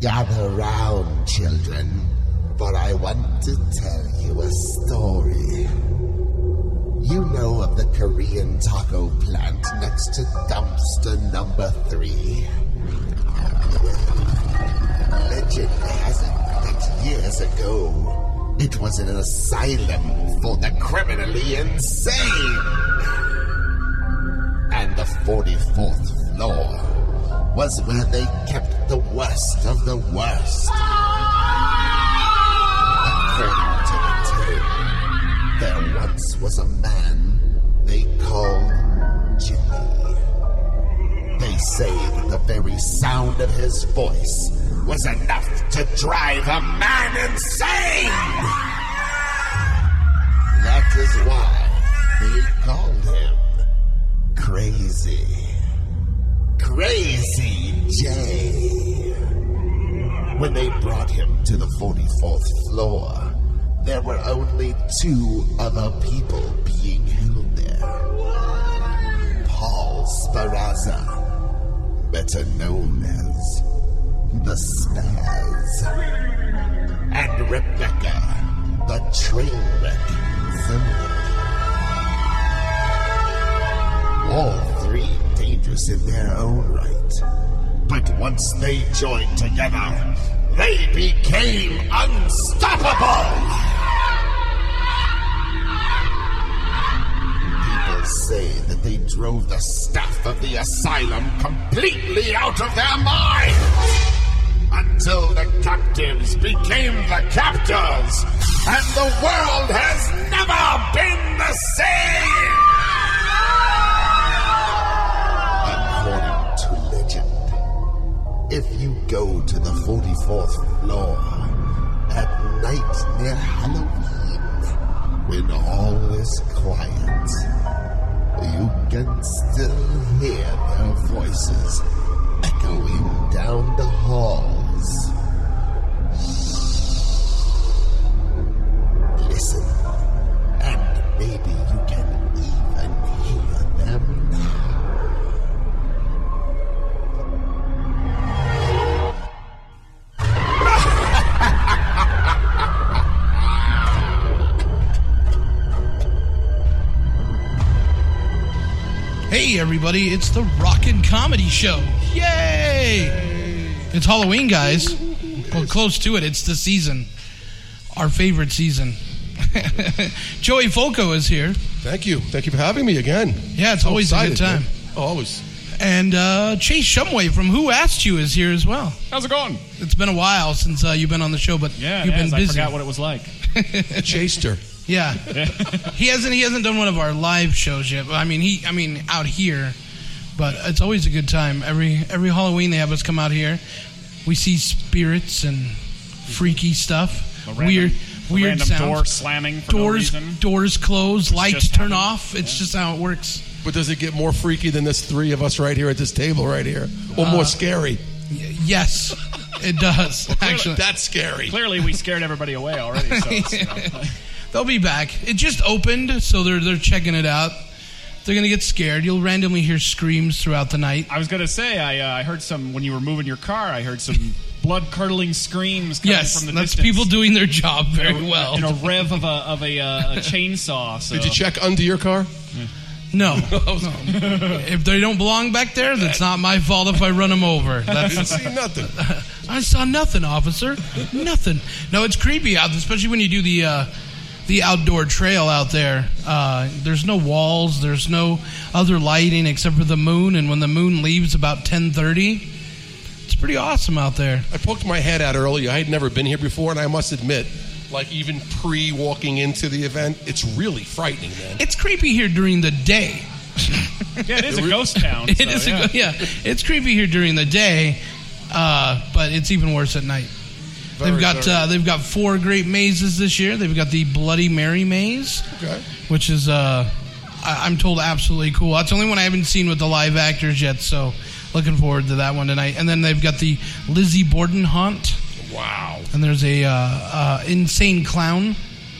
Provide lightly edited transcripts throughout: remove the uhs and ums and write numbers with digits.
Gather round, children, for I want to tell you a story. You know of the Korean taco plant next to dumpster number 3? Legend has it that years ago, it was an asylum for the criminally insane. And the 44th floor was where they kept the worst of the worst. According to the tale, there once was a man they called Jimmy. They say that the very sound of his voice was enough to drive a man insane. That is why they called him Crazy. Crazy J. When they brought him to the 44th floor, there were only 2 other people being held there. Paul Sparazza, better known as the Spaz, and Rebecca, the Trainwreck Zimmer. All 3 dangerous in their own right. But once they joined together, they became unstoppable! People say that they drove the staff of the asylum completely out of their minds! Until the captives became the captors, and the world has never been the same! According to legend, if you go to the 44th floor at night near Halloween, when all is quiet, you can still hear their voices echoing down the halls. Listen, and maybe you can even hear them now. Hey everybody, it's the Rockin' Comedy Show. Yay! It's Halloween, guys. Well, close to it. It's the season. Our favorite season. Joey Folco is here. Thank you. Thank you for having me again. Yeah, it's always a good time. Man. Always. And Chase Shumway from Who Asked You is here as well. How's it going? It's been a while since you've been on the show, but you've been busy. I forgot what it was like. Chased her. Yeah. He hasn't done one of our live shows yet. I mean out here, but it's always a good time. Every Halloween they have us come out here. We see spirits and freaky stuff. Weird sounds. Door slamming for no reason. Doors close, lights turn off. It's just how it works. But does it get more freaky than this 3 of us right here at this table right here? Or more scary? Yes, it does. Well, actually, that's scary. Clearly, we scared everybody away already. So it's, They'll be back. It just opened, so they're checking it out. They're going to get scared. You'll randomly hear screams throughout the night. I was going to say, I heard some, when you were moving your car, I heard some blood-curdling screams coming from the distance. That's people doing their job very well. In a rev of a chainsaw. So. Did you check under your car? No. If they don't belong back there, that's not my fault if I run them over. I didn't see nothing. I saw nothing, officer. Nothing. No, it's creepy out, especially when you do the outdoor trail out there. There's no walls. There's no other lighting except for the moon. And when the moon leaves about 10:30, it's pretty awesome out there. I poked my head out earlier. I had never been here before, and I must admit, like even pre-walking into the event, it's really frightening, man. It's creepy here during the day. Yeah, it is a ghost town. It is it's creepy here during the day, but it's even worse at night. They've got 4 great mazes this year. They've got the Bloody Mary maze, which is I'm told absolutely cool. That's the only one I haven't seen with the live actors yet, so looking forward to that one tonight. And then they've got the Lizzie Borden haunt. Wow. And there's a insane clown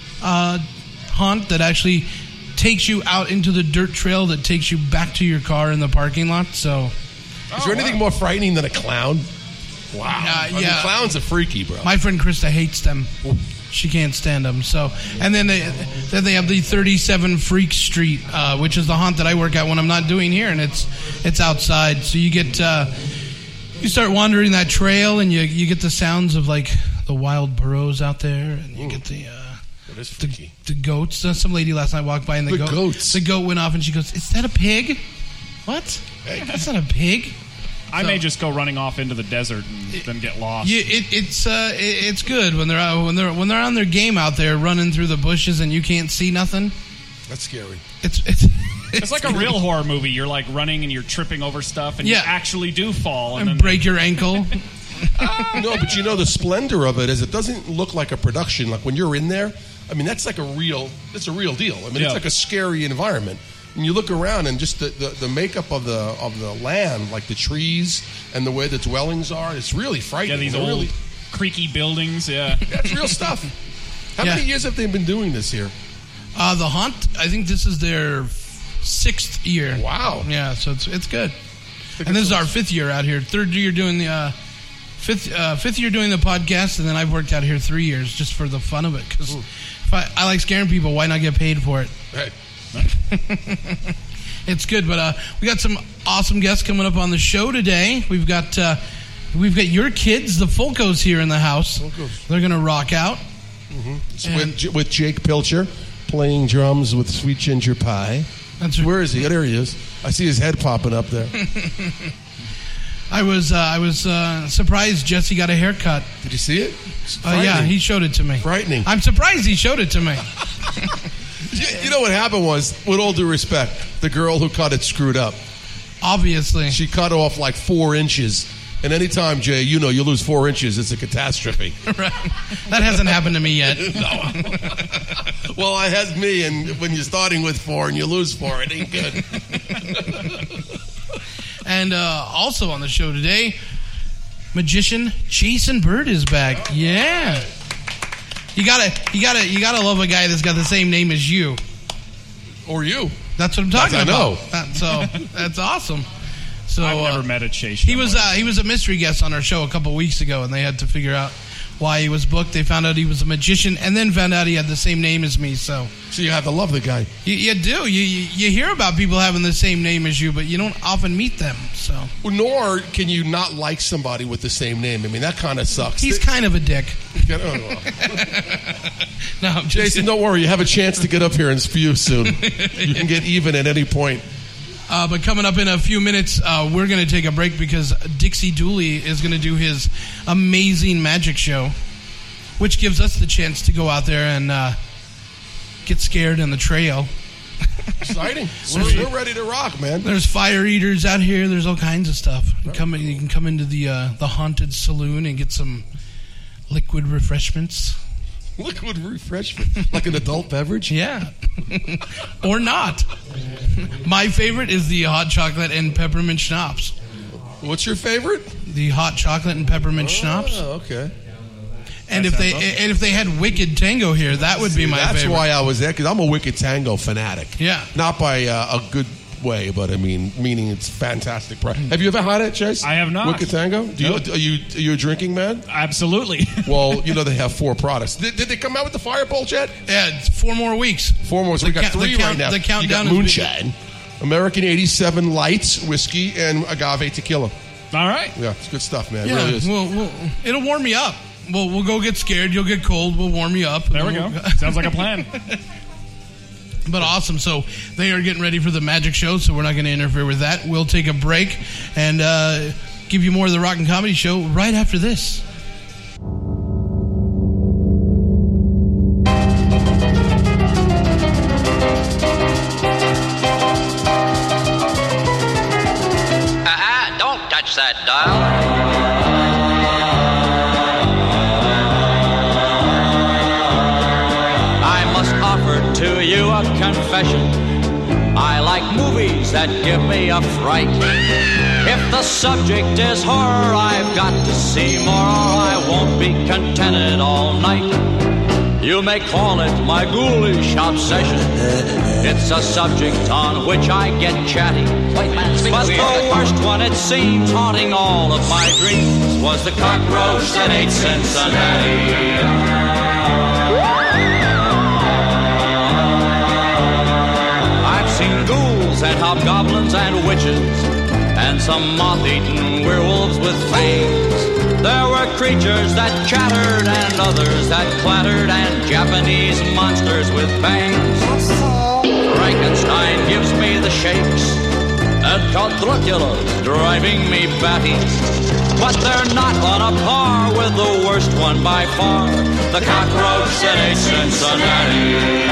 haunt that actually takes you out into the dirt trail that takes you back to your car in the parking lot. So, is there anything more frightening than a clown? Wow. I mean, yeah. clowns are freaky, bro. My friend Krista hates them. She can't stand them. So, and then they have the 37 Freak Street, which is the haunt that I work at when I'm not doing here, and it's outside. So you get you start wandering that trail, and you get the sounds of like the wild burros out there, and you get the goats. Some lady last night walked by, and the goat went off, and she goes, "Is that a pig? What? That's not a pig." I may just go running off into the desert and then get lost. Yeah, it's good when they're on their game out there running through the bushes and you can't see nothing. That's scary. It's like a real horror movie. You're like running and you're tripping over stuff and you actually do fall and break your ankle. No, but you know the splendor of it is it doesn't look like a production. Like when you're in there, I mean that's a real deal. I mean it's like a scary environment. And you look around and just the makeup of the land, like the trees and the way the dwellings are, it's really frightening. Yeah, these old creaky buildings. Yeah, that's real stuff. How many years have they been doing this here? The Haunt, I think this is their 6th year. Wow. Yeah, so it's good. And this is our 5th year out here. 3rd year doing the fifth year doing the podcast, and then I've worked out here 3 years just for the fun of it. Because if I like scaring people, why not get paid for it? Hey. It's good, but we got some awesome guests coming up on the show today. We've got your kids, the Fulcos, here in the house. They're going to rock out. Mm-hmm. With Jake Pilcher playing drums with Sweet Ginger Pie. Where is he? There he is. I see his head popping up there. I was surprised Jesse got a haircut. Did you see it? Yeah, he showed it to me. Frightening. I'm surprised he showed it to me. You know what happened was, with all due respect, the girl who cut it screwed up. Obviously. She cut off like 4 inches. And anytime, Jay, you lose 4 inches, it's a catastrophe. Right. That hasn't happened to me yet. No. Well, it has me, and when you're starting with 4 and you lose 4, it ain't good. And also on the show today, magician Jason Bird is back. Yeah. You gotta love a guy that's got the same name as you. Or you. That's what I'm talking about. I know. So that's awesome. So I've never met a Chase. He was a mystery guest on our show a couple weeks ago, and they had to figure out why he was booked. They found out he was a magician, and then found out he had the same name as me. So you have to love the guy. You do. You hear about people having the same name as you, but you don't often meet them. So nor can you not like somebody with the same name. I mean, that kind of sucks. He's kind of a dick. No, Jason, don't worry. You have a chance to get up here and spew soon. You can get even at any point. But coming up in a few minutes, we're going to take a break because Dixie Dooley is going to do his amazing magic show, which gives us the chance to go out there and get scared in the trail. Exciting. We're ready to rock, man. There's fire eaters out here. There's all kinds of stuff. You can come into the haunted saloon and get some liquid refreshments. Liquid refreshment? Like an adult beverage? Yeah. Or not. My favorite is the hot chocolate and peppermint schnapps. What's your favorite? The hot chocolate and peppermint schnapps. Oh, okay. And if they had Wicked Tango here, that would be my favorite. That's why I was there, because I'm a Wicked Tango fanatic. Yeah. Not by a good way, but I mean, meaning it's fantastic. Have you ever had it, Chase? I have not. Wicked Tango? Are you a drinking man? Absolutely. Well, they have 4 products. Did they come out with the Fireball yet? Yeah, it's 4 more weeks. 4 more. So we got 3 right now. The countdown you got Moonshine, American 87 Lights Whiskey, and Agave Tequila. All right. Yeah, it's good stuff, man. Yeah, it really is. Well, it'll warm me up. We'll go get scared. You'll get cold. We'll warm you up. There we go. Sounds like a plan. But awesome. So they are getting ready for the magic show, so we're not going to interfere with that. We'll take a break and give you more of the Rock and Comedy Show right after this. Don't touch that dial. To you a confession, I like movies that give me a fright. If the subject is horror, I've got to see more, or I won't be contented all night. You may call it my ghoulish obsession. It's a subject on which I get chatty. But the worst one, it seems, haunting all of my dreams, was the cockroach that ate Cincinnati. I've seen ghouls and hobgoblins and witches, and some moth-eaten werewolves with fangs. There were creatures that chattered and others that clattered, and Japanese monsters with bangs. Frankenstein gives me the shakes, and Count Dracula's driving me batty. But they're not on a par with the worst one by far, the cockroach that ate Cincinnati.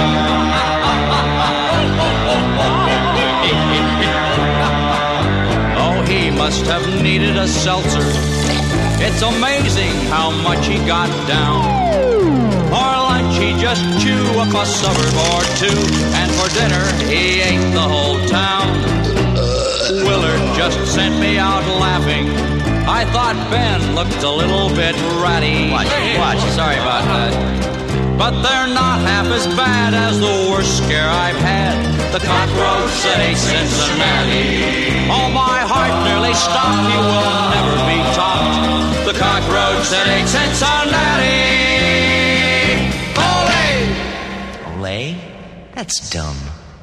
Oh, he must have needed a seltzer. It's amazing how much he got down. For lunch he just chew up a suburb or two, and for dinner he ate the whole town. Willard just sent me out laughing. I thought Ben looked a little bit ratty. Watch, sorry about that. But they're not half as bad as the worst scare I've had, the cockroach that ate Cincinnati. Oh, my heart nearly stopped, he will never be topped, the cockroach that ate Cincinnati. Olé! Olay? That's dumb.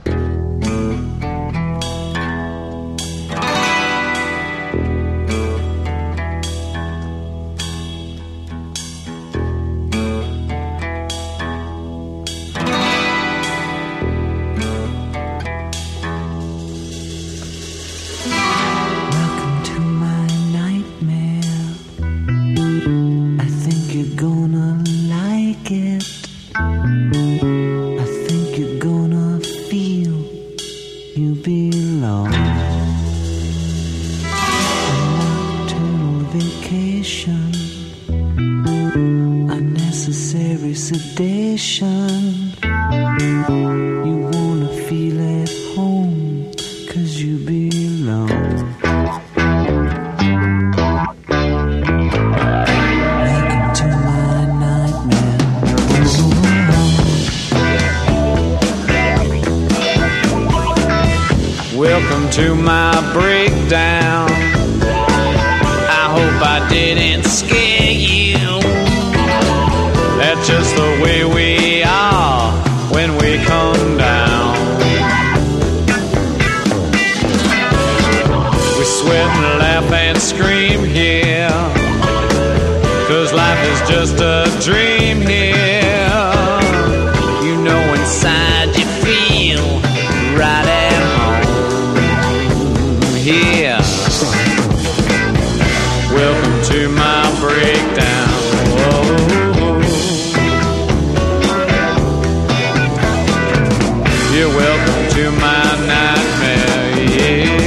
Welcome to my breakdown. I hope I didn't scare you. That's just the way we are when we come down. We sweat and laugh and scream here, 'cause life is just a dream here. You know inside you feel right at home here. Welcome to my breakdown. Whoa. You're welcome to my nightmare, yeah.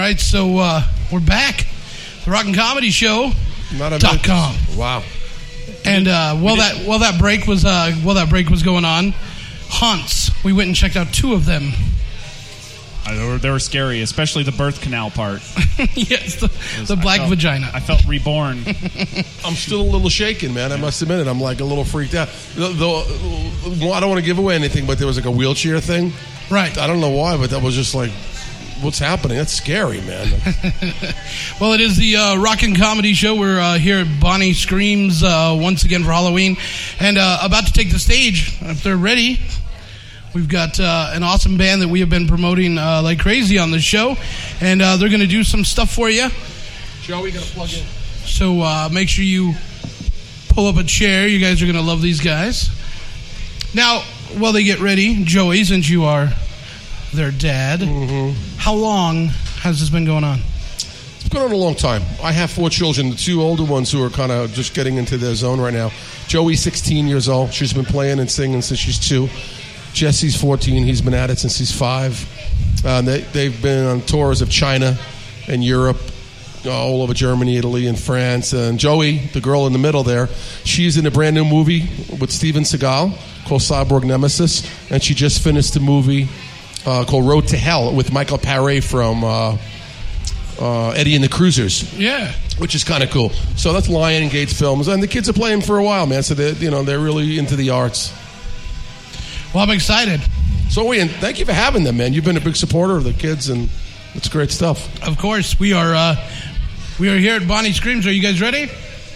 right, so we're back. The Rock and Comedy Show.com. Wow. And while that break was going on, haunts. We went and checked out 2 of them. They were scary, especially the birth canal part. Yes, the black vagina. I felt reborn. I'm still a little shaken, man. I must admit it. I'm like a little freaked out. I don't want to give away anything, but there was like a wheelchair thing. Right. I don't know why, but that was just like, what's happening? That's scary, man. Well, it is the Rock and Comedy Show. We're here at Bonnie Screams once again for Halloween, and about to take the stage. If they're ready, we've got an awesome band that we have been promoting like crazy on the show, and they're going to do some stuff for you. Joey, got to plug in. So make sure you pull up a chair. You guys are going to love these guys. Now, while they get ready, Joey, since you are their dad, how long has this been going on? It's been on a long time. I have 4 children, the 2 older ones who are kind of just getting into their zone right now. Joey's 16 years old. She's been playing and singing since she's 2. Jesse's 14. He's been at it since he's 5. They've been on tours of China and Europe, all over Germany, Italy, and France. And Joey, the girl in the middle there, she's in a brand new movie with Steven Seagal called Cyborg Nemesis. And she just finished a movie called Road to Hell with Michael Paré from Eddie and the Cruisers. Yeah. Which is kind of cool. So that's Lion Gates Films. And the kids are playing for a while, man. So they're really into the arts. Well, I'm excited. So, Ian, thank you for having them, man. You've been a big supporter of the kids, and it's great stuff. Of course. We are here at Bonnie Screams. Are you guys ready?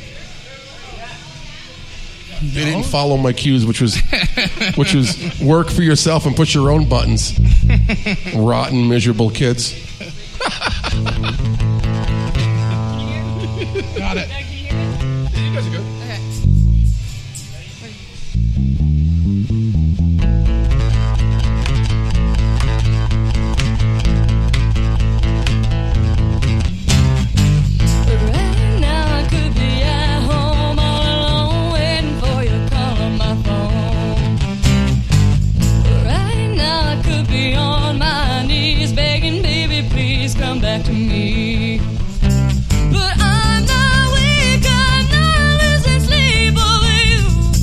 They didn't follow my cues, which was work for yourself and push your own buttons. Rotten, miserable kids. Got it. You guys are good. Okay. Right now I could be at home all alone waiting for your call on my phone. Right now I could be on my knees begging, baby, please come back to me. But I'm not weak, I'm not losing sleep over you.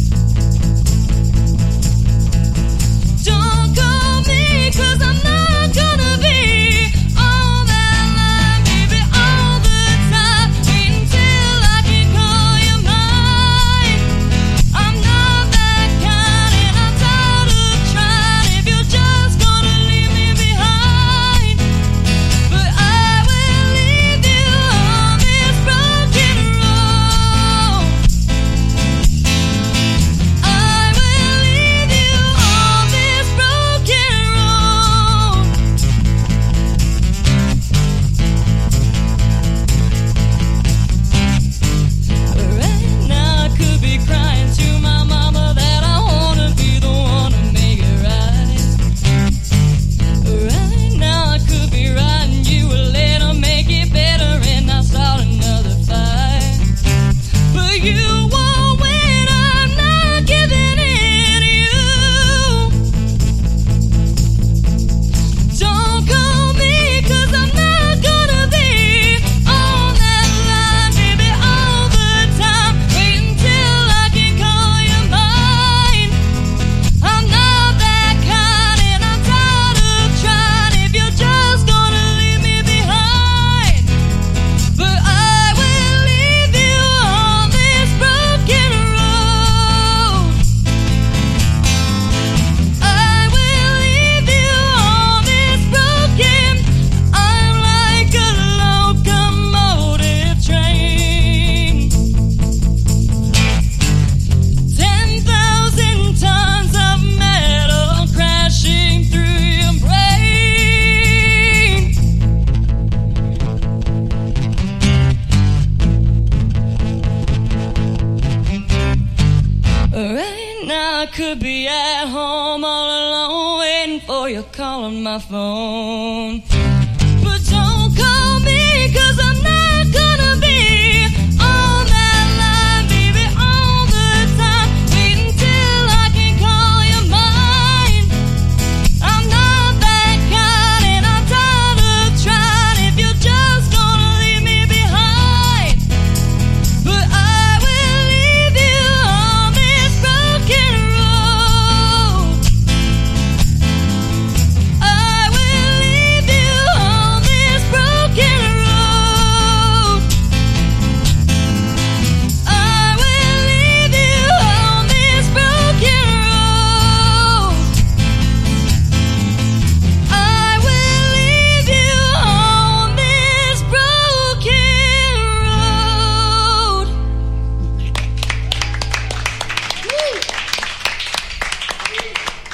Don't call me, 'cause I'm not gonna be on that line, baby, all the time. Wait until I can call you mine. I'm not that kind, and I'm tired of trying. If you're just gonna leave me behind, but I will leave you on this broken road. I will leave you on this broken road. Right now I could be crying to my mama that I wanna be the one to make it right. Right now I could be writing you a letter, make it better, and not start another fight. But you won't win, I'm not giving in to you. Don't call me, 'cause I'm not gonna be on that line, baby, all the time. Wait until I can call you mine. I'm not that kind, and I'm tired of trying. If you're just gonna leave me behind, but I will leave you on this broken road. I will leave you on this broken. I'm like a locomotive train. 10,000 tons of metal crashing through your brain. Right now I could be at home all alone waiting for your call on my phone. But don't call me, 'cause I'm not gonna be on that line, baby, all the time. Wait until I can call you mine. I'm not that kind, and I'm tired of trying. If you're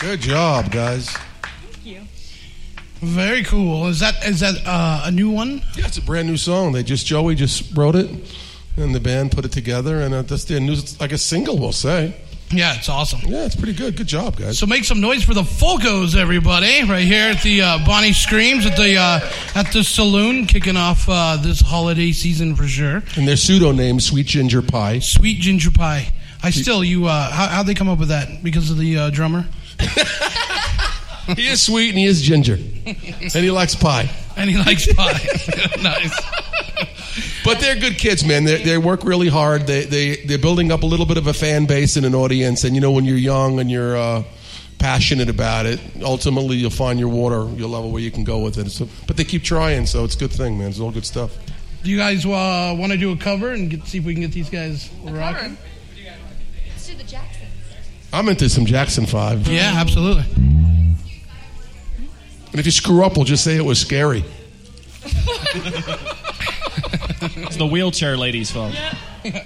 Good job, guys. Thank you. Very cool. Is that a new one? Yeah, it's a brand new song. Joey just wrote it, and the band put it together, and that's their new, I guess, single, we'll say. Yeah, it's awesome. Yeah, it's pretty good. Good job, guys. So make some noise for the Folkos, everybody, right here at the Bonnie Screams at the saloon, kicking off this holiday season for sure. And their pseudo name, Sweet Ginger Pie. Sweet Ginger Pie. How'd they come up with that? Because of the drummer? He is sweet and he is ginger. And he likes pie. Nice. But they're good kids, man. They work really hard. They're building up a little bit of a fan base and an audience. And, when you're young and you're passionate about it, ultimately you'll find your level where you can go with it. But they keep trying, so it's a good thing, man. It's all good stuff. Do you guys want to do a cover and see if we can get these guys rocking? Let's do the Jacksons. I'm into some Jackson 5. Yeah, absolutely. And if you screw up, we'll just say it was scary. It's the wheelchair lady's fault. Yeah.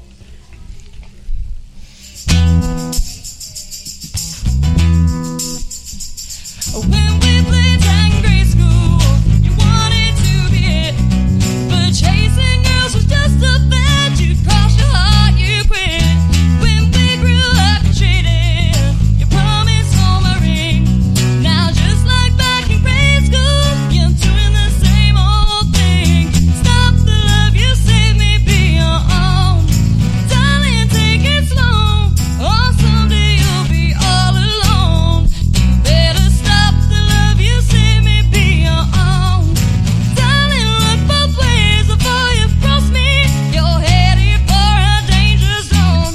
When we played tag in grade school, you wanted to be it, but chasing girls was just a fad. You crossed your heart, you quit. When we grew up and traded, you promised home a ring. Now just like back in grade school, you're doing the same old thing. Stop the love, you saved me, be your own. Darling, take it slow, or someday you'll be all alone. You better stop the love, you saved me, be your own. Darling, look both ways before you cross me. You're headed for a danger zone.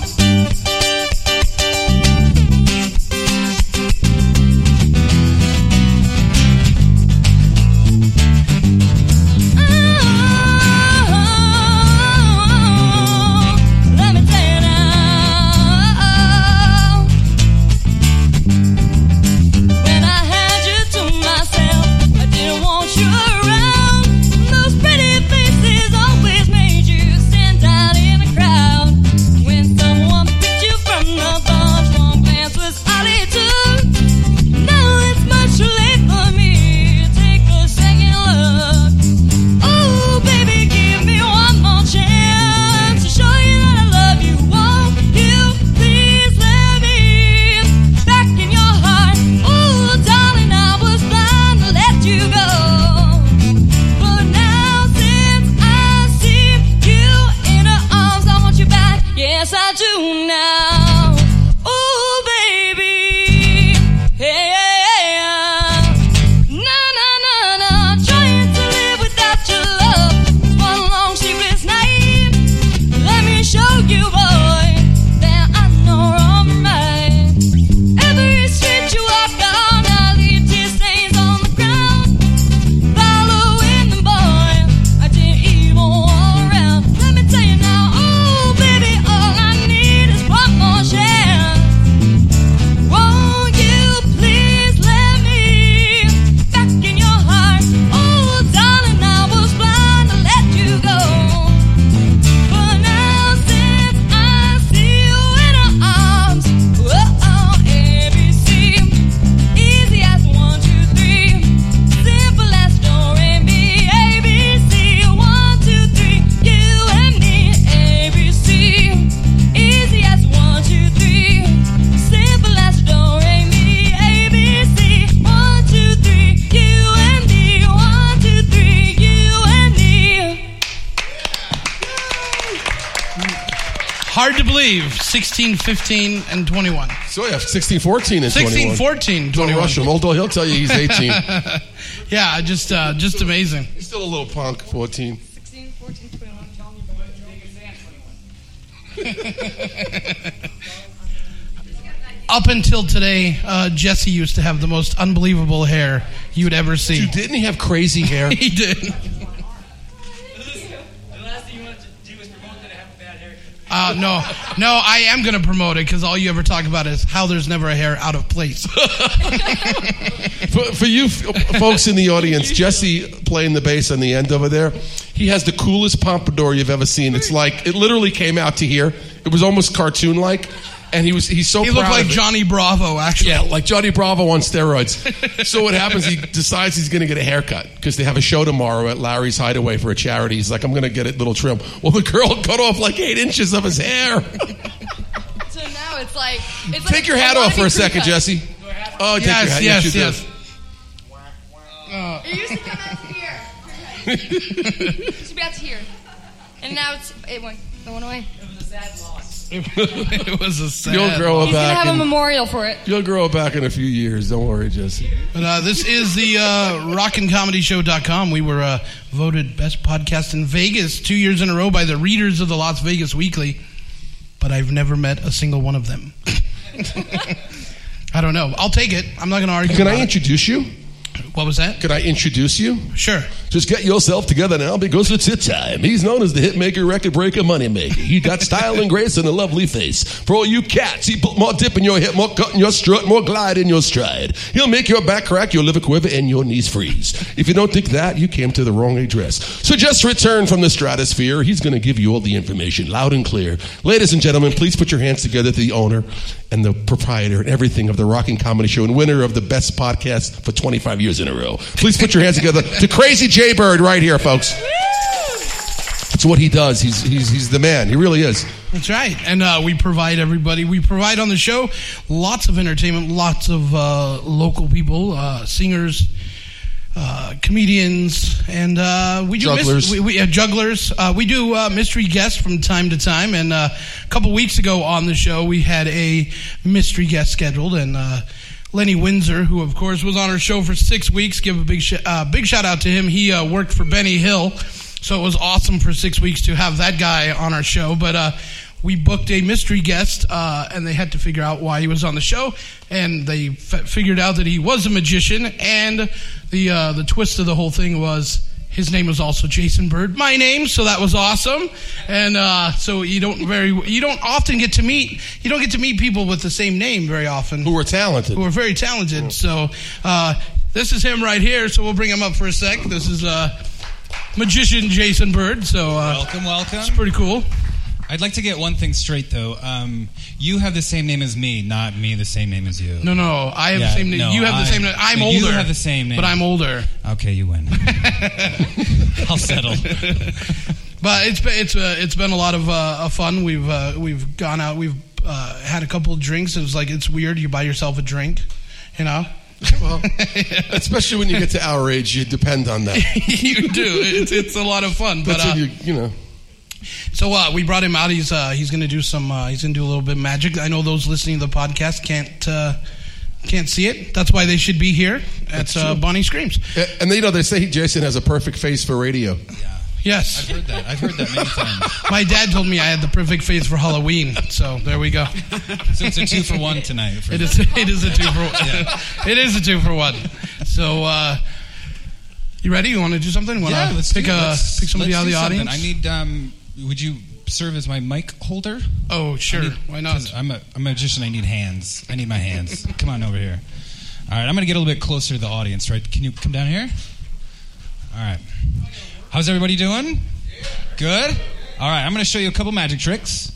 Let me tell you now. When I had you to myself, I didn't want you around. Those pretty faces always made you stand out in the crowd. When someone picked you from the bunch, one glance was all it took. Now it's much too late for me to take a second look. Oh, baby, give me one more chance to show you that I love you. Won't you please let me back in your heart? Oh, darling, I was blind to let you go. But now since I see you in her arms, I want you back. Yes, I do now. Oh, baby. Hey, na na na na. Trying to live without your love. It's one long sleepless night. Let me show you, boy, that I know wrong from right. Every street you walk down, I leave tear stains on the ground. Following them, boy, I didn't even walk around. Let me tell you now, oh baby, all I need is one more chance. Won't you please let me back in your heart? Oh, darling, I was blind to let you go. But now since I see you in her arms, ABC, easy as 1, 2, 3, simple as do re mi. ABC, 1, 2, 3, you and me. ABC, easy as 1, 2, 3, simple as do re mi. ABC, 1, 2, 3, you and me. 1, 2, 3, you and me. Hard to believe. 16, 15, and 21. So, yeah, 16, 14 and 21. 16, 14, Don't 21. rush him. Although he'll tell you he's 18. Yeah, just amazing. He's still a little punk, 14. 16, 14, 21. Up until today, Jesse used to have the most unbelievable hair you'd ever see. Dude, didn't he have crazy hair? He did. The last thing you wanted to do was promote that I have a bad hair. No, I am going to promote it because all you ever talk about is how there's never a hair out of place. For you folks in the audience, Jesse playing the bass on the end over there, he has the coolest pompadour you've ever seen. It's like, it literally came out to here. It was almost cartoon-like. And he's so He proud looked like of it. Johnny Bravo, actually. Yeah, like Johnny Bravo on steroids. So what happens, he decides he's going to get a haircut because they have a show tomorrow at Larry's Hideaway for a charity. He's like, I'm going to get a little trim. Well, the girl cut off like 8 inches of his hair. So now it's like... Take your hat off for a second, Jesse. Oh, take your hat. Yes. It used to come out here. It used to be out here. And now it went away. It was a sad loss. It was a sad. You'll grow He's going to back. have a memorial for it. You'll grow back in a few years. Don't worry, Jesse. But this is the rockin'comedyshow.com. We were voted best podcast in Vegas 2 years in a row by the readers of the Las Vegas Weekly. But I've never met a single one of them. I don't know. I'll take it. I'm not going to argue. Can I introduce you? What was that? Could I introduce you? Sure. Just get yourself together now because it's hit time. He's known as the hitmaker, record breaker, money maker. He got style and grace and a lovely face. For all you cats, he put more dip in your hip, more cut in your strut, more glide in your stride. He'll make your back crack, your liver quiver, and your knees freeze. If you don't think that, you came to the wrong address. So just return from the stratosphere. He's going to give you all the information, loud and clear. Ladies and gentlemen, please put your hands together to the owner and the proprietor and everything of the Rockin' Comedy Show and winner of the best podcast for 25 years in a row. Please put your hands together to Crazy J Bird right here, folks. That's what he does. He's the man. He really is. That's right. And we provide on the show lots of entertainment, lots of local people, singers, comedians, and we do jugglers. Jugglers. We do mystery guests from time to time. And a couple weeks ago on the show, we had a mystery guest scheduled, and Lenny Windsor, who of course was on our show for 6 weeks. Give a big shout out to him. He worked for Benny Hill, so it was awesome for 6 weeks to have that guy on our show. But we booked a mystery guest, and they had to figure out why he was on the show, and they figured out that he was a magician. And the twist of the whole thing was his name was also Jason Bird, my name, so that was awesome. And so you don't often get to meet people with the same name very often, who are talented, who are very talented. So this is him right here. So we'll bring him up for a sec. This is magician Jason Bird. So welcome. It's pretty cool. I'd like to get one thing straight, though. You have the same name as me, not me the same name as you. No, I have the same name. You have the same name. I'm older. You have the same name. But I'm older. Okay, you win. I'll settle. But it's been a lot of fun. We've gone out. We've had a couple of drinks. It was like, it's weird. You buy yourself a drink, you know? Well, especially when you get to our age, you depend on that. You do. It's a lot of fun. But you know. So we brought him out. He's going to do some. He's going to do a little bit of magic. I know those listening to the podcast can't see it. That's why they should be here at Bonnie Screams. And they say Jason has a perfect face for radio. Yeah. Yes, I've heard that many times. My dad told me I had the perfect face for Halloween. So there we go. So it's a 2-for-1 tonight. It is a 2-for-1. Yeah. It is a 2-for-1. So. You ready? You want to do something? Let's pick somebody out of the audience. I need. Would you serve as my mic holder? Oh, sure. Why not? I'm a magician. I need hands. I need my hands. Come on over here. All right. I'm going to get a little bit closer to the audience. Right? Can you come down here? All right. How's everybody doing? Good. All right. I'm going to show you a couple magic tricks.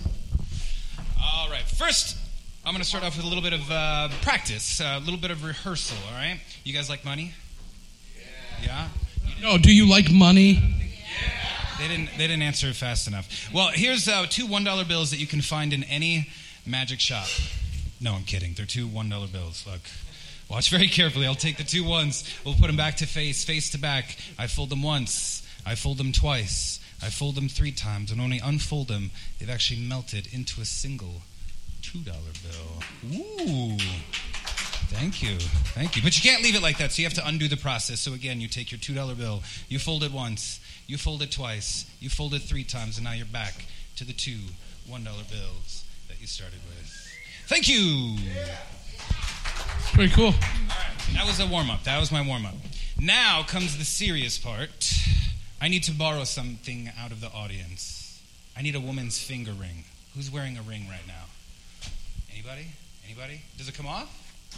All right. First, I'm going to start off with a little bit of practice, a little bit of rehearsal. All right. You guys like money? Yeah. No. Do you like money? They didn't answer it fast enough. Well, here's 2 $1 bills that you can find in any magic shop. No, I'm kidding. They're 2 $1 bills. Look, watch very carefully. I'll take the 2 ones. We'll put them back to face to back. I fold them once. I fold them twice. I fold them 3 times. And when I unfold them, they've actually melted into a single $2 bill. Ooh. Thank you. But you can't leave it like that, so you have to undo the process. So again, you take your $2 bill, you fold it once, you fold it twice, you fold it 3 times, and now you're back to the 2 $1 bills that you started with. Thank you. Pretty cool. All right, that was a warm-up. That was my warm-up. Now comes the serious part. I need to borrow something out of the audience. I need a woman's finger ring. Who's wearing a ring right now? Anybody? Does it come off?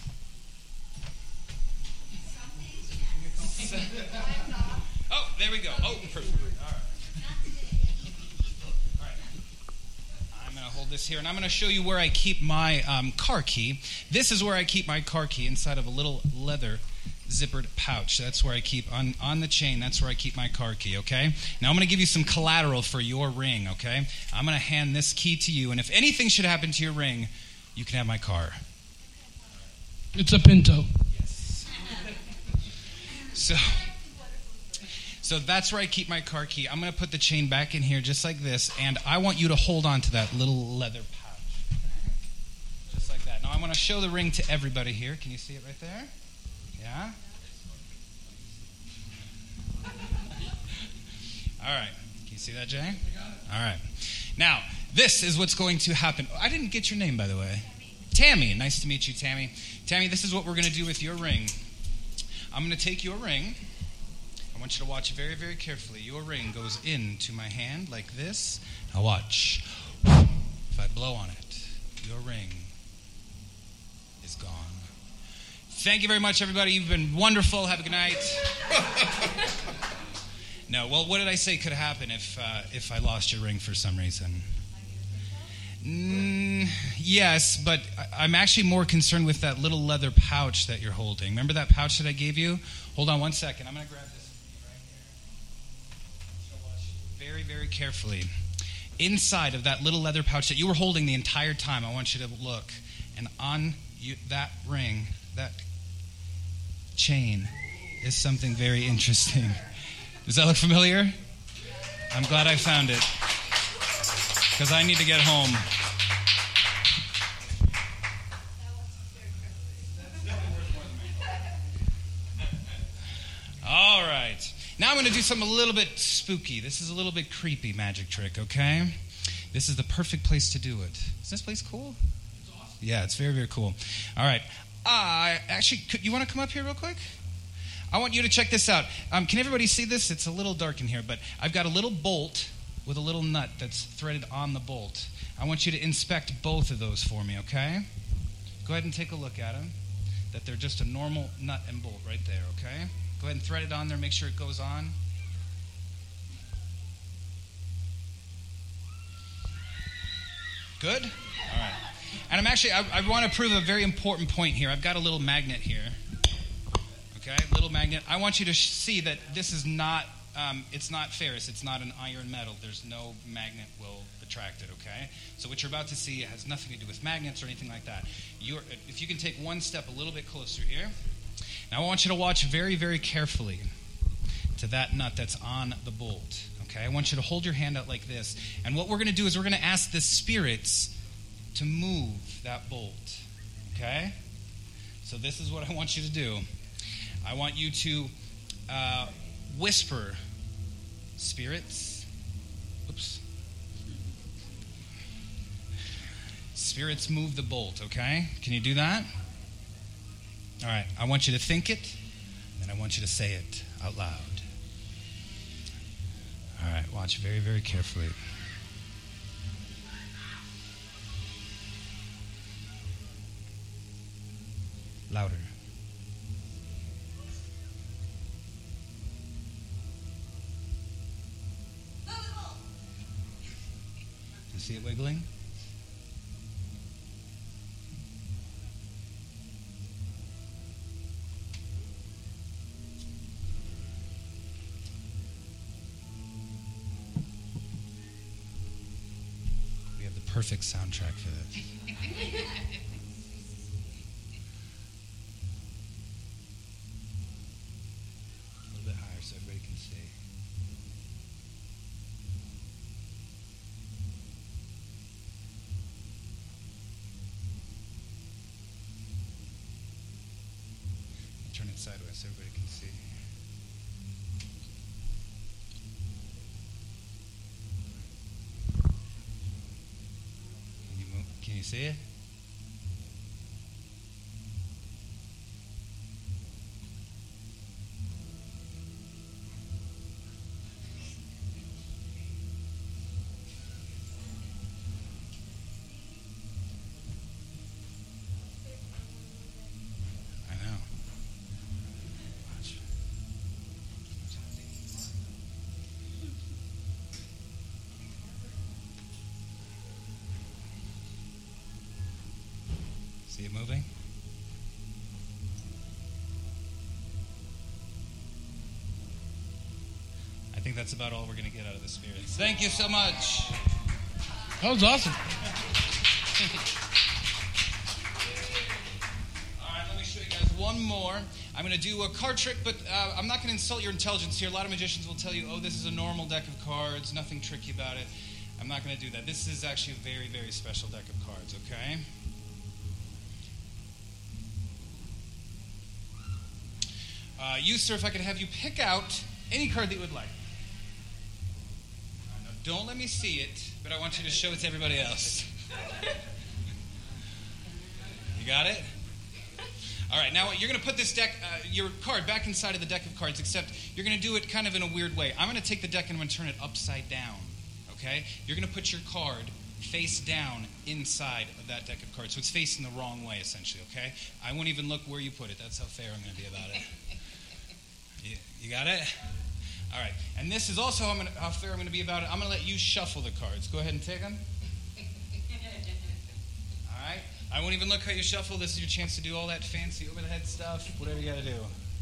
Oh, there we go. Oh, perfect. All right. I'm going to hold this here, and I'm going to show you where I keep my car key. This is where I keep my car key, inside of a little leather zippered pouch. That's where I keep, on the chain, that's where I keep my car key, okay? Now I'm going to give you some collateral for your ring, okay? I'm going to hand this key to you, and if anything should happen to your ring, you can have my car. It's a Pinto. Yes. So that's where I keep my car key. I'm going to put the chain back in here just like this, and I want you to hold on to that little leather pouch. Okay? Just like that. Now I want to show the ring to everybody here. Can you see it right there? Yeah? All right. Can you see that, Jay? All right. Now, this is what's going to happen. I didn't get your name, by the way. Tammy. Nice to meet you, Tammy. Tammy, this is what we're going to do with your ring. I'm going to take your ring. I want you to watch very, very carefully. Your ring goes into my hand like this. Now watch. If I blow on it, your ring is gone. Thank you very much, everybody. You've been wonderful. Have a good night. No, well, what did I say could happen if I lost your ring for some reason? Yes, but I'm actually more concerned with that little leather pouch that you're holding. Remember that pouch that I gave you? Hold on one second. I'm going to grab this right here. So watch very, very carefully. Inside of that little leather pouch that you were holding the entire time, I want you to look. And on that ring, that chain, is something very interesting. Does that look familiar? I'm glad I found it, because I need to get home. All right. Now I'm going to do something a little bit spooky. This is a little bit creepy magic trick, okay? This is the perfect place to do it. Is this place cool? It's awesome. Yeah, it's very, very cool. All right. Actually, you want to come up here real quick? I want you to check this out. Can everybody see this? It's a little dark in here, but I've got a little bolt with a little nut that's threaded on the bolt. I want you to inspect both of those for me, okay? Go ahead and take a look at them. That they're just a normal nut and bolt right there, okay? Go ahead and thread it on there, make sure it goes on. Good? All right. And I want to prove a very important point here. I've got a little magnet here. Okay, little magnet. I want you to see that this is not, it's not ferrous. It's not an iron metal. There's no magnet will attract it, okay? So what you're about to see has nothing to do with magnets or anything like that. If you can take one step a little bit closer here. Now I want you to watch very, very carefully to that nut that's on the bolt, okay? I want you to hold your hand out like this. And what we're going to do is we're going to ask the spirits to move that bolt, okay? So this is what I want you to do. I want you to whisper, spirits. Oops. Spirits, move the bolt, okay? Can you do that? All right. I want you to think it, and I want you to say it out loud. All right. Watch very, very carefully. Louder. Do you see it wiggling? We have the perfect soundtrack for this. A little bit higher so everybody can see. Turn it sideways so everybody can see. Can you move? Can you see it? I know. Watch. See it moving? I think that's about all we're going to get out of the spirits. Thank you so much. That was awesome. All right, let me show you guys one more. I'm going to do a card trick, but I'm not going to insult your intelligence here. A lot of magicians will tell you, oh, this is a normal deck of cards, nothing tricky about it. I'm not going to do that. This is actually a very, very special deck of cards, okay? You, sir, if I could have you pick out any card that you would like. Now, don't let me see it, but I want you to show it to everybody else. You got it? All right, now you're going to put this deck, your card back inside of the deck of cards, except you're going to do it kind of in a weird way. I'm going to take the deck and I'm going to turn it upside down, okay? You're going to put your card face down inside of that deck of cards. So it's facing the wrong way, essentially, okay? I won't even look where you put it. That's how fair I'm going to be about it. You got it? All right. And this is also how fair I'm going to be about it. I'm going to let you shuffle the cards. Go ahead and take them. All right. I won't even look how you shuffle. This is your chance to do all that fancy over-the-head stuff, whatever you got to do.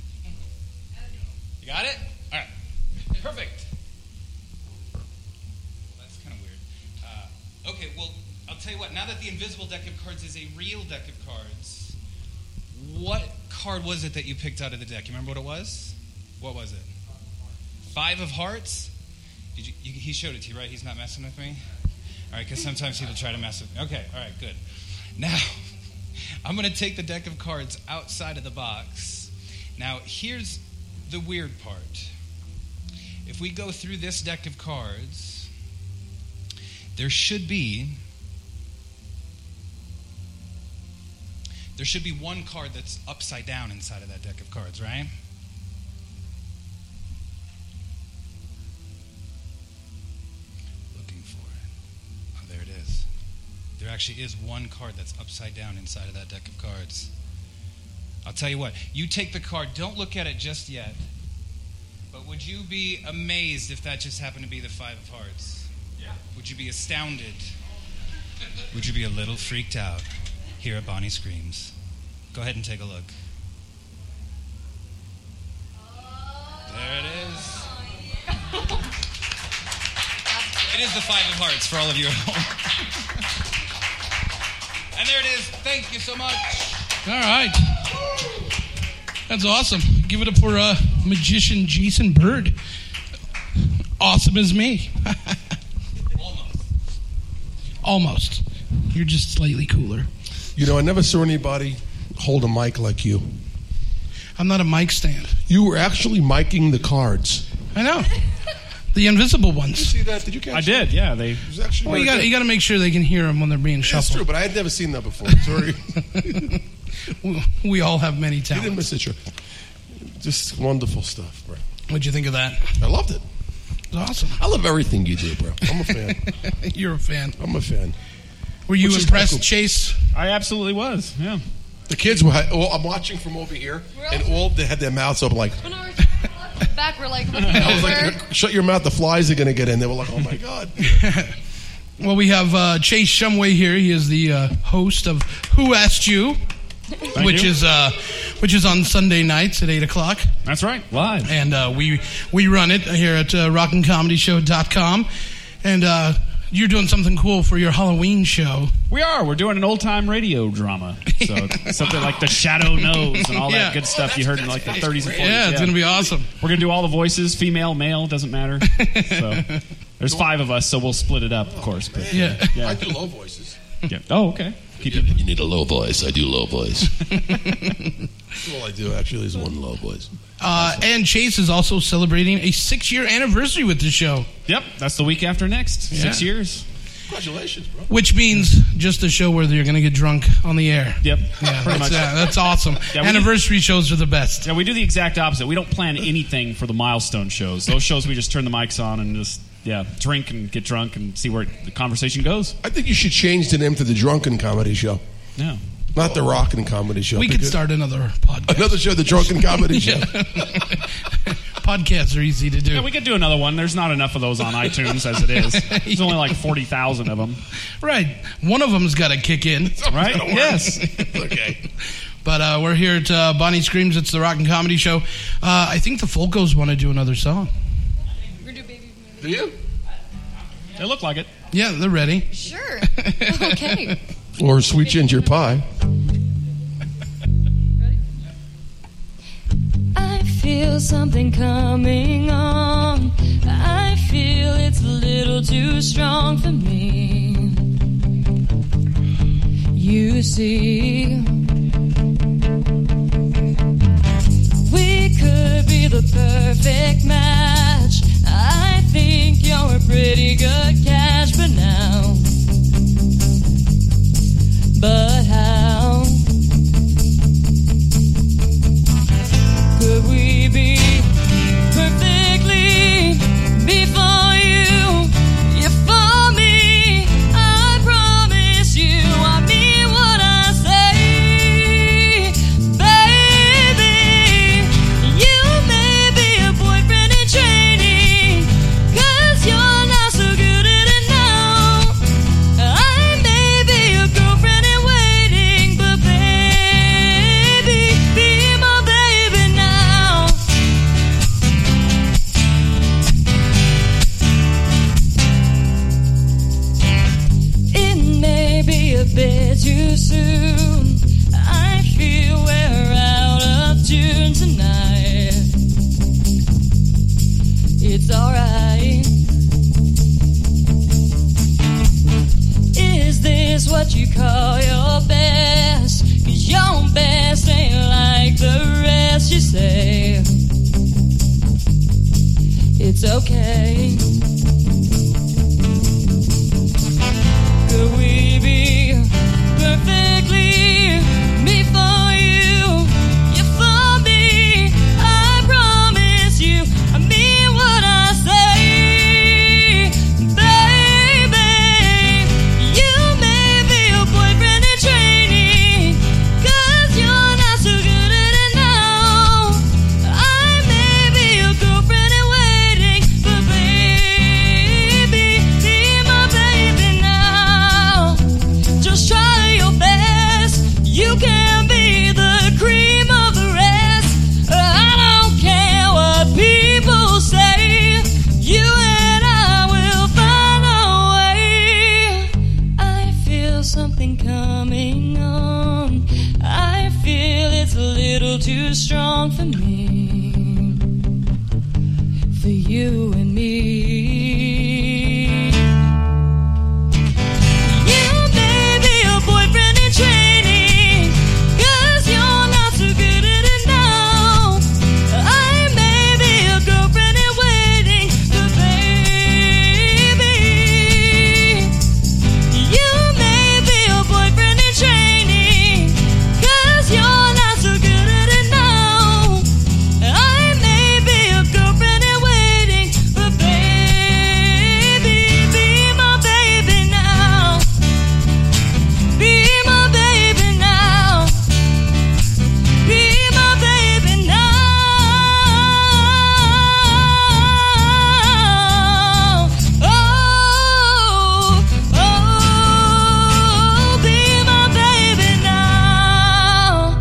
You got it? All right. Perfect. Well, that's kind of weird. Okay, well, I'll tell you what. Now that the invisible deck of cards is a real deck of cards, what card was it that you picked out of the deck? You remember what it was? What was it? 5 of Hearts? He showed it to you, right? He's not messing with me? All right, because sometimes he'll try to mess with me. Okay, all right, good. Now, I'm going to take the deck of cards outside of the box. Now, here's the weird part. If we go through this deck of cards, there should be one card that's upside down inside of that deck of cards, right? Looking for it. Oh, there it is. There actually is one card that's upside down inside of that deck of cards. I'll tell you what. You take the card. Don't look at it just yet. But would you be amazed if that just happened to be the 5 of Hearts? Yeah. Would you be astounded? Would you be a little freaked out here at Bonnie Screams? Go ahead and take a look. There it is. It is the 5 of Hearts for all of you at home. And there it is. Thank you so much. All right. That's awesome. Give it up for magician Jason Bird. Awesome as me. Almost. You're just slightly cooler. You know, I never saw anybody hold a mic like you. I'm not a mic stand. You were actually miking the cards. I know. The invisible ones. Did you see that? Did you catch I did, yeah. They. Well, you got to make sure they can hear them when they're being shuffled. That's true, but I had never seen that before. Sorry. We all have many talents. You didn't miss it, sure. Just wonderful stuff, bro. What'd you think of that? I loved it. It was awesome. I love everything you do, bro. I'm a fan. You're a fan. I'm a fan. Were you impressed, Chase? I absolutely was, yeah. The kids were, I'm watching from over here, and all they had their mouths open like. When I was back, we're like, I was like, shut your mouth, the flies are going to get in. They were like, oh my God. Well, we have Chase Shumway here. He is the host of Who Asked You, which is on Sunday nights at 8:00. That's right, live. And we run it here at rockincomedyshow.com. And you're doing something cool for your Halloween show. We are. We're doing an old-time radio drama. So something like The Shadow Knows and all that good stuff you heard in like the 30s and 40s. Yeah, it's going to be awesome. We're going to do all the voices, female, male, doesn't matter. So there's 5 of us, so we'll split it up, of course. But, yeah. I do low voices. Yeah. Oh, okay. You need a low voice. I do low voice. That's all I do, actually, is one low voice. And Chase is also celebrating a 6-year anniversary with the show. Yep, that's the week after next. Yeah. 6 years. Congratulations, bro. Which means just a show where you're going to get drunk on the air. Yep, yeah, pretty much. That's awesome. Yeah, anniversary shows are the best. Yeah, we do the exact opposite. We don't plan anything for the milestone shows. Those shows we just turn the mics on and just drink and get drunk and see where the conversation goes. I think you should change the name to the Drunken Comedy Show. Yeah. Not the Rockin' Comedy Show. We could start another podcast. Another show, the Drunken Comedy Show. podcasts are easy to do. Yeah, we could do another one. There's not enough of those on iTunes as it is. There's only like 40,000 of them. Right. One of them's got to kick in. Right? Yes. Okay. But we're here at Bonnie Screams. It's the Rock and Comedy Show. I think the Folkos want to do another song. Do you? They look like it. Yeah, they're ready. Sure. Okay. Or Sweet Ginger Pie. I feel something coming on. I feel it's a little too strong for me. You see, we could be the perfect match. I think you're a pretty good catch, but now, but how could we be perfectly before you? You're for me, I promise you. I mean what I say, baby. You may be a boyfriend in training, 'cause you're not so good at it now. I may be a girlfriend in waiting, but baby, be my baby now. It may be a bit too soon. I feel we're out of tune tonight. It's alright. Is this what you call your best? 'Cause your best ain't like the rest, you say. It's okay. Could we be perfectly before you? You're for me, I promise you. I mean what I say, baby. You may be a boyfriend in training, 'cause you're not so good at it now. I may be a girlfriend in waiting, but baby, be my baby now. Just try your best. You can be the cream of the rest. I don't care what people say. You and I will find a way. I feel something coming on. I feel it's a little too strong for me, for you and me. You may be a boyfriend in training, 'cause you're not so good at it now. I may be a girlfriend in waiting, but baby, you may be a boyfriend in training, 'cause you're not so good at it now. I may be a girlfriend in waiting, but baby, be my baby now. Be my baby now. Be my baby now. Oh, oh, be my baby now.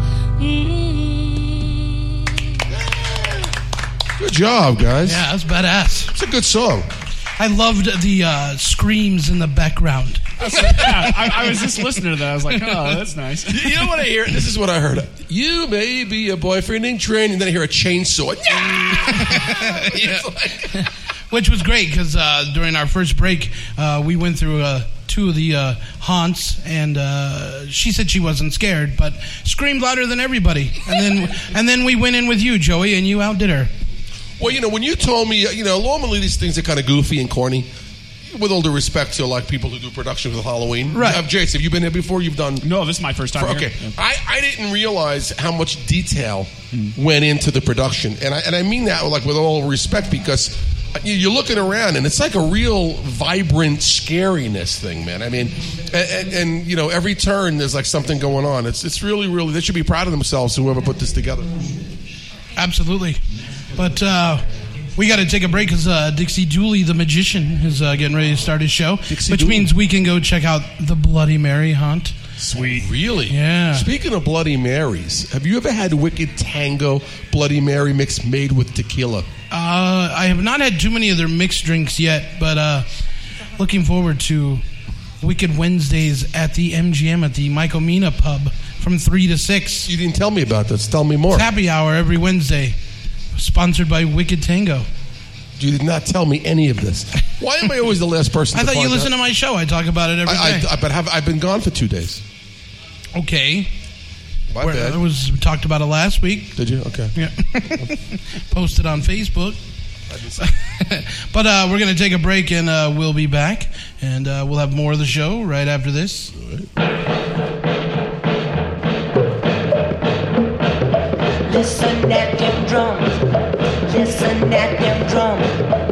Good job, guys. Yeah, that's badass. It's a good song. I loved the screams in the background. I was just listening to that. I was like, oh, that's nice. You know what I hear? This is what I heard. You may be a boyfriend in training, and then I hear a chainsaw. Yeah. Which was great because during our first break, we went through two of the haunts, and she said she wasn't scared, but screamed louder than everybody. And then we went in with you, Joey, and you outdid her. Well, when you told me, normally these things are kind of goofy and corny. With all due respect to like people who do productions with Halloween, right? Jace, have you been here before? You've done? No, this is my first time. Okay, here. I didn't realize how much detail went into the production, and I mean that like with all respect because you're looking around and it's like a real vibrant scariness thing, man. I mean, and every turn there's like something going on. It's really they should be proud of themselves whoever put this together. Absolutely, but We got to take a break because Dixie Dooley, the magician, is getting ready to start his show, which means we can go check out the Bloody Mary hunt. Sweet. Really? Yeah. Speaking of Bloody Marys, have you ever had Wicked Tango Bloody Mary mix made with tequila? I have not had too many of their mixed drinks yet, but looking forward to Wicked Wednesdays at the MGM at the Michael Mina pub from 3 to 6. You didn't tell me about this. Tell me more. It's happy hour every Wednesday, sponsored by Wicked Tango. You did not tell me any of this. Why am I always the last person I to thought you find listen out? to my show. I talk about it every day. But I've been gone for 2 days. Okay. My bad. It was talked about it last week. Did you? Okay. Yeah. Posted on Facebook. But we're going to take a break and we'll be back. And we'll have more of the show right after this. Listen at them drums. Listen at them drums.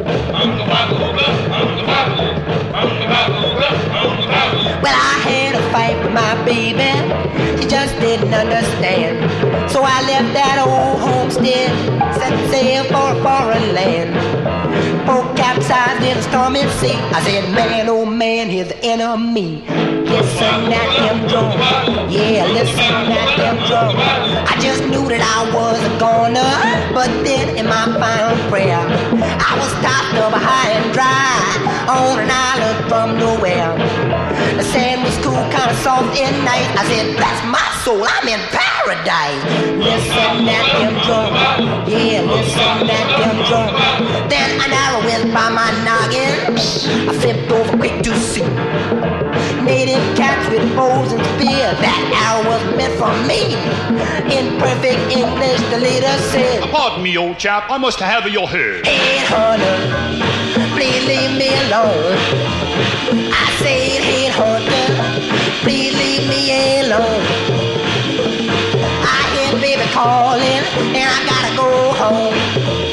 Well, I had a fight with my baby. She just didn't understand. So I left that old homestead, set sail for a foreign land. Broke capsized in a stormy sea. I said, man, oh man, here's the enemy. Listen at them drums. Yeah, listen at them drums. I just knew that I was a goner, but then in my final prayer, I was stopped up high and dry on an island from nowhere. The sand was cool, kind of soft and nice. I said, bless my soul, I'm in paradise. Listen at them drums. Yeah, listen at them drums. Then an arrow went by my noggin. I flipped over quick to see native cats with bows and spears. That arrow was meant for me. In perfect English, the leader said, pardon me, old chap, I must have your head. Hey, hunter, please leave me alone. I said, hey, hunter, please leave me alone. I hear baby calling, and I gotta go home.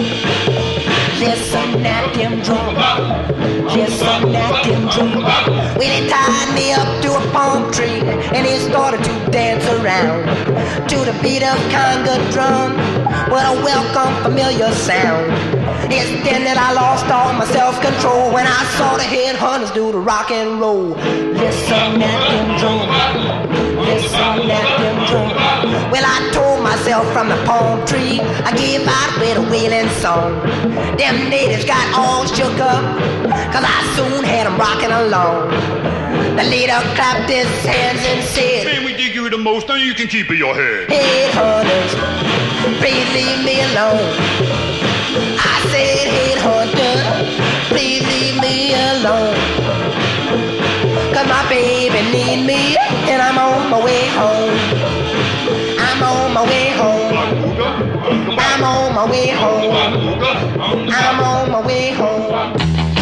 Listen at them drums. Listen at them drums. Well, he tied me up to a palm tree, and he started to dance around to the beat of conga drum. What a welcome, familiar sound. It's then that I lost all my self-control when I saw the headhunters do the rock and roll. Listen at them drums. Listen at them drums. Well, I told myself from the palm tree, I gave out with a wailing song. Them natives got all shook up, cause I soon had them rocking along. The leader clapped his hands and said, man, we dig you the most, now you can keep it your head. Hey, hunters, please leave me alone. I said, hey, hunter, please leave me alone. Cause my baby need me, and I'm on my way home. I'm on my way home. I'm on my way home. I'm on my way home.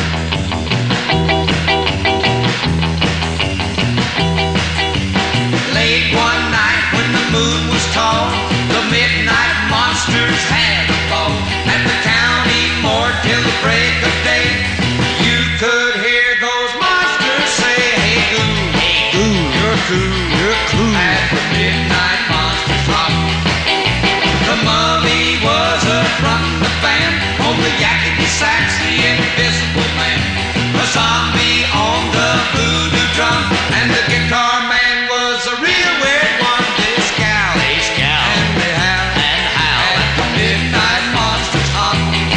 Late one night when the moon was tall, the midnight monsters had a ball. At the county morgue till the break of day, you could hear those monsters say, hey goo, you're cool, you're cool. At the midnight monsters rock. The mummy was up from the band, on the yakety sax, the invisible man. A zombie on the voodoo drum, and the guitar man was a real weird one. They scowl, and they howl, at the midnight monsters hop.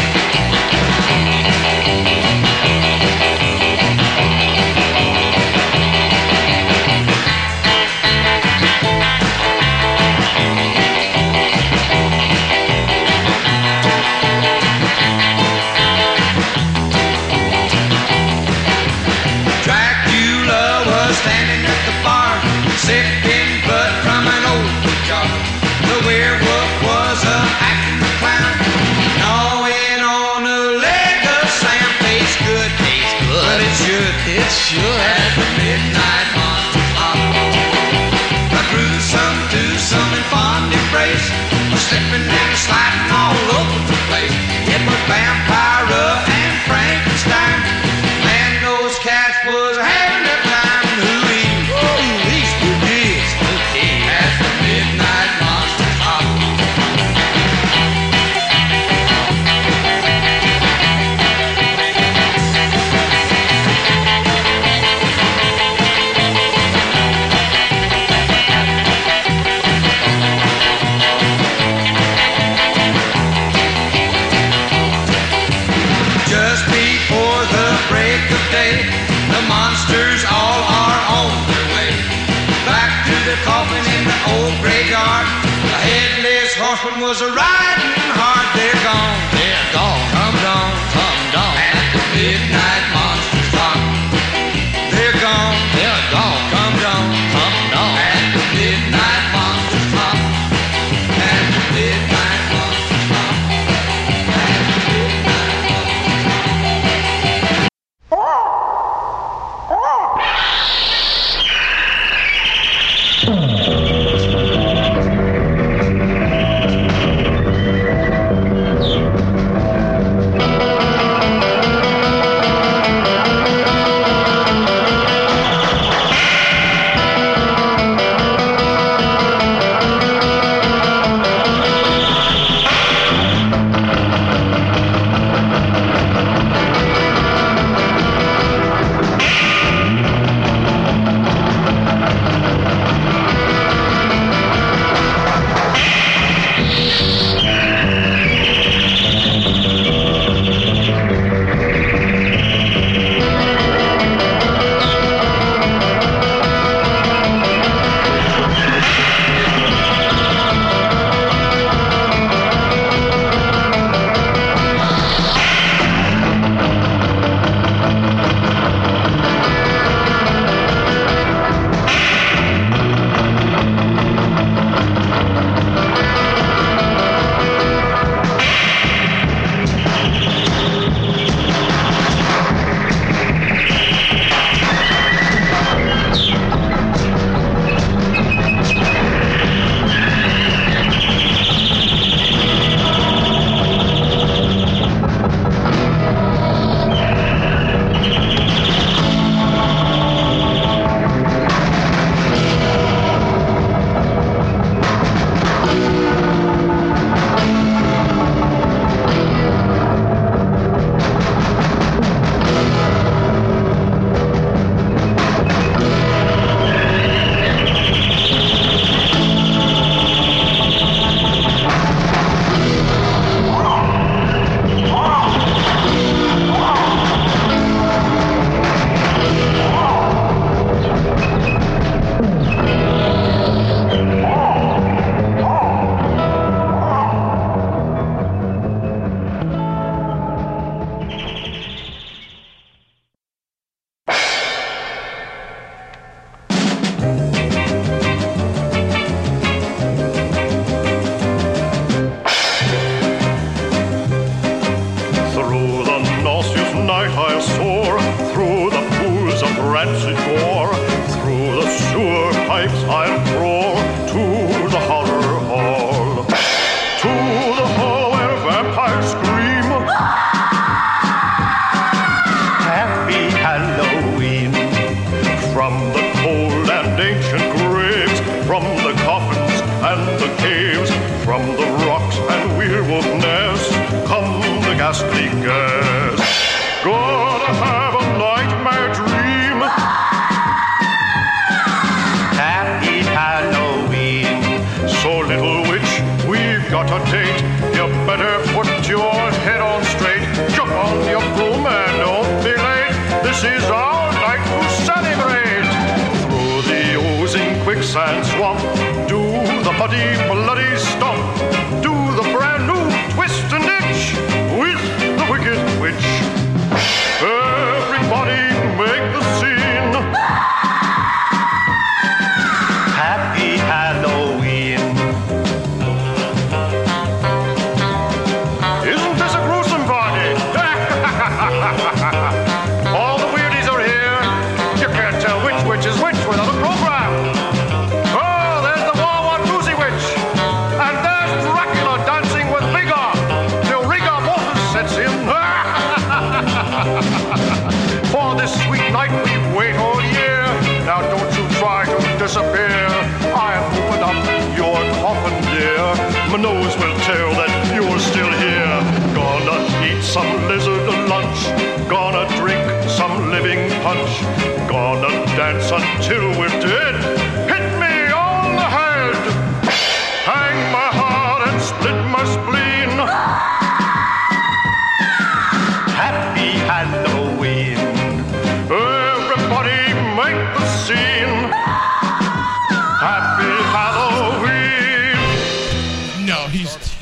Dracula was standing at the bar, sipping blood from an old jar. The werewolf was acting the clown, gnawing on a leg of Sam. Tastes good, but it should. At the midnight monsters hop. A gruesome, twosome, and fond embrace, slipping and sliding all over the place. It was Vampira and Frankenstein. Man, those cats was having a time. These spooky. At the midnight monsters hop. horsemen was a riding hard. They're gone, come dawn, at the midnight monster's talk. They're gone, come dawn, at the midnight monster's talk. At the midnight monster's talk. At the midnight monster's talk.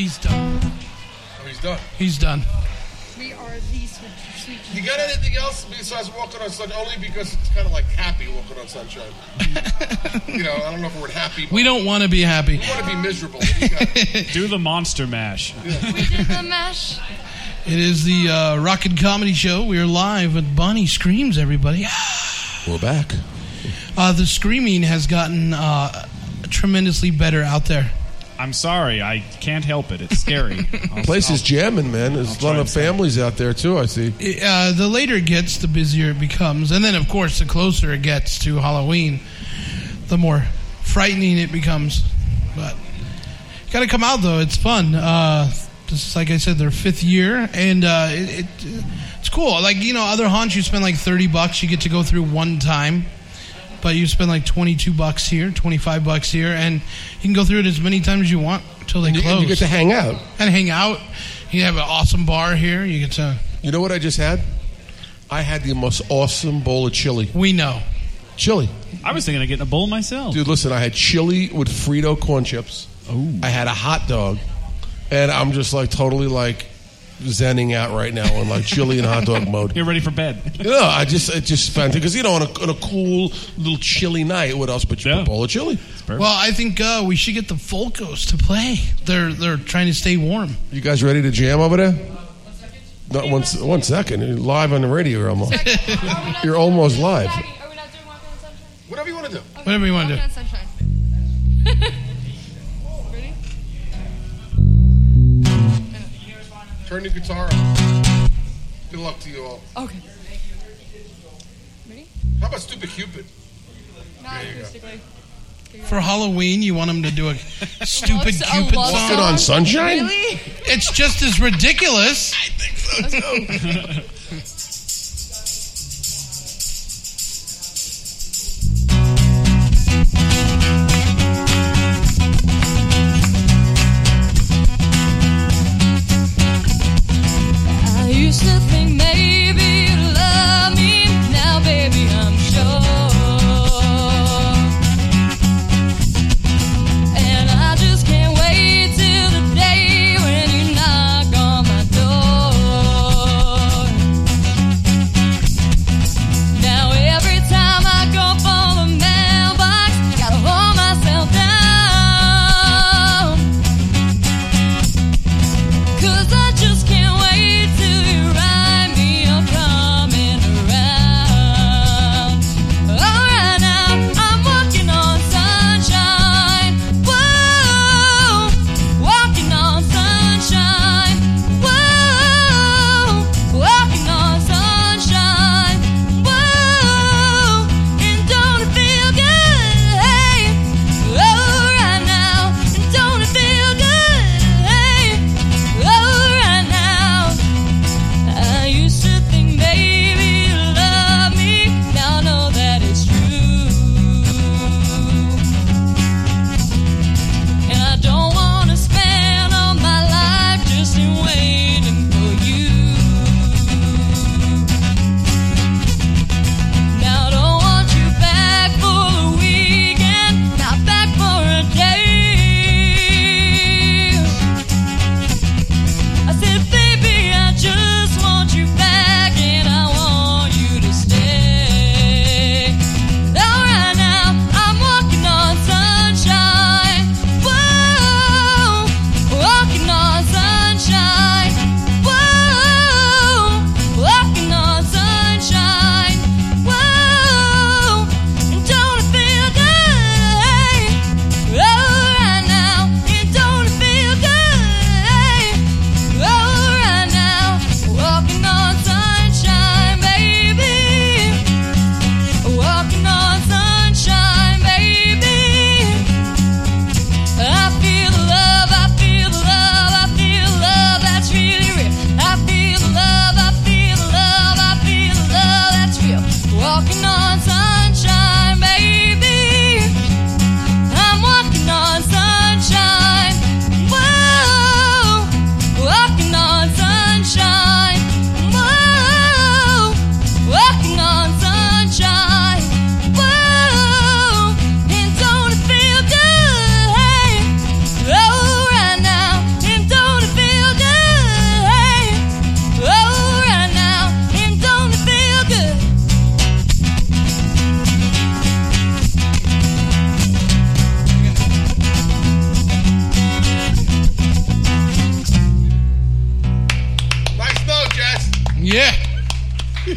He's done. Oh, he's done. He's done. We are the sweet. You got anything else besides walking on sunshine? Only because it's kind of like happy walking on sunshine. You know, I don't know if we're happy. We don't want to be happy. We want to be miserable. Do the monster mash. We did the mash. It is the Rockin' Comedy Show. We are live with Bonnie Screams, everybody. We're back. The screaming has gotten tremendously better out there. I'm sorry, I can't help it. It's scary. Place is jamming, man. There's a lot of families out there, too, I see. The later it gets, the busier it becomes. And then, of course, the closer it gets to Halloween, the more frightening it becomes. But you got to come out, though. It's fun. This is, like I said, their 5th year. And it's cool. Like, you know, other haunts, you spend like $30. You get to go through one time. But you spend like $22 here, $25 here, and you can go through it as many times as you want until they close. And you get to hang out. And hang out. You have an awesome bar here. You get to... You know what I just had? I had the most awesome bowl of chili. We know. Chili. I was thinking of getting a bowl myself. Dude, listen, I had chili with Frito corn chips. Ooh. I had a hot dog. And I'm just like totally like zenning out right now in like chili and hot dog mode. You're ready for bed. Yeah, it just fantastic because you know on a cool little chilly night, what else but a bowl of chili? Well, I think we should get the Folkos to play. They're trying to stay warm. You guys ready to jam over there? No, 1 second. You're live on the radio. You're almost. You're almost live. Are we not doing Walking on Sunshine? Whatever you want to do. Whatever you want to do. Walking on Sunshine. Ready? Turn your guitar up. Good luck to you all. Okay. Ready? How about Stupid Cupid? Not There you go. acoustically. For Halloween, you want them to do a Stupid Cupid song? Walking on Sunshine? Really? It's just as ridiculous. I think so too. I used to think maybe you'd love me. Now, baby, I'm sure. And I just can't wait till the day when you knock on my door.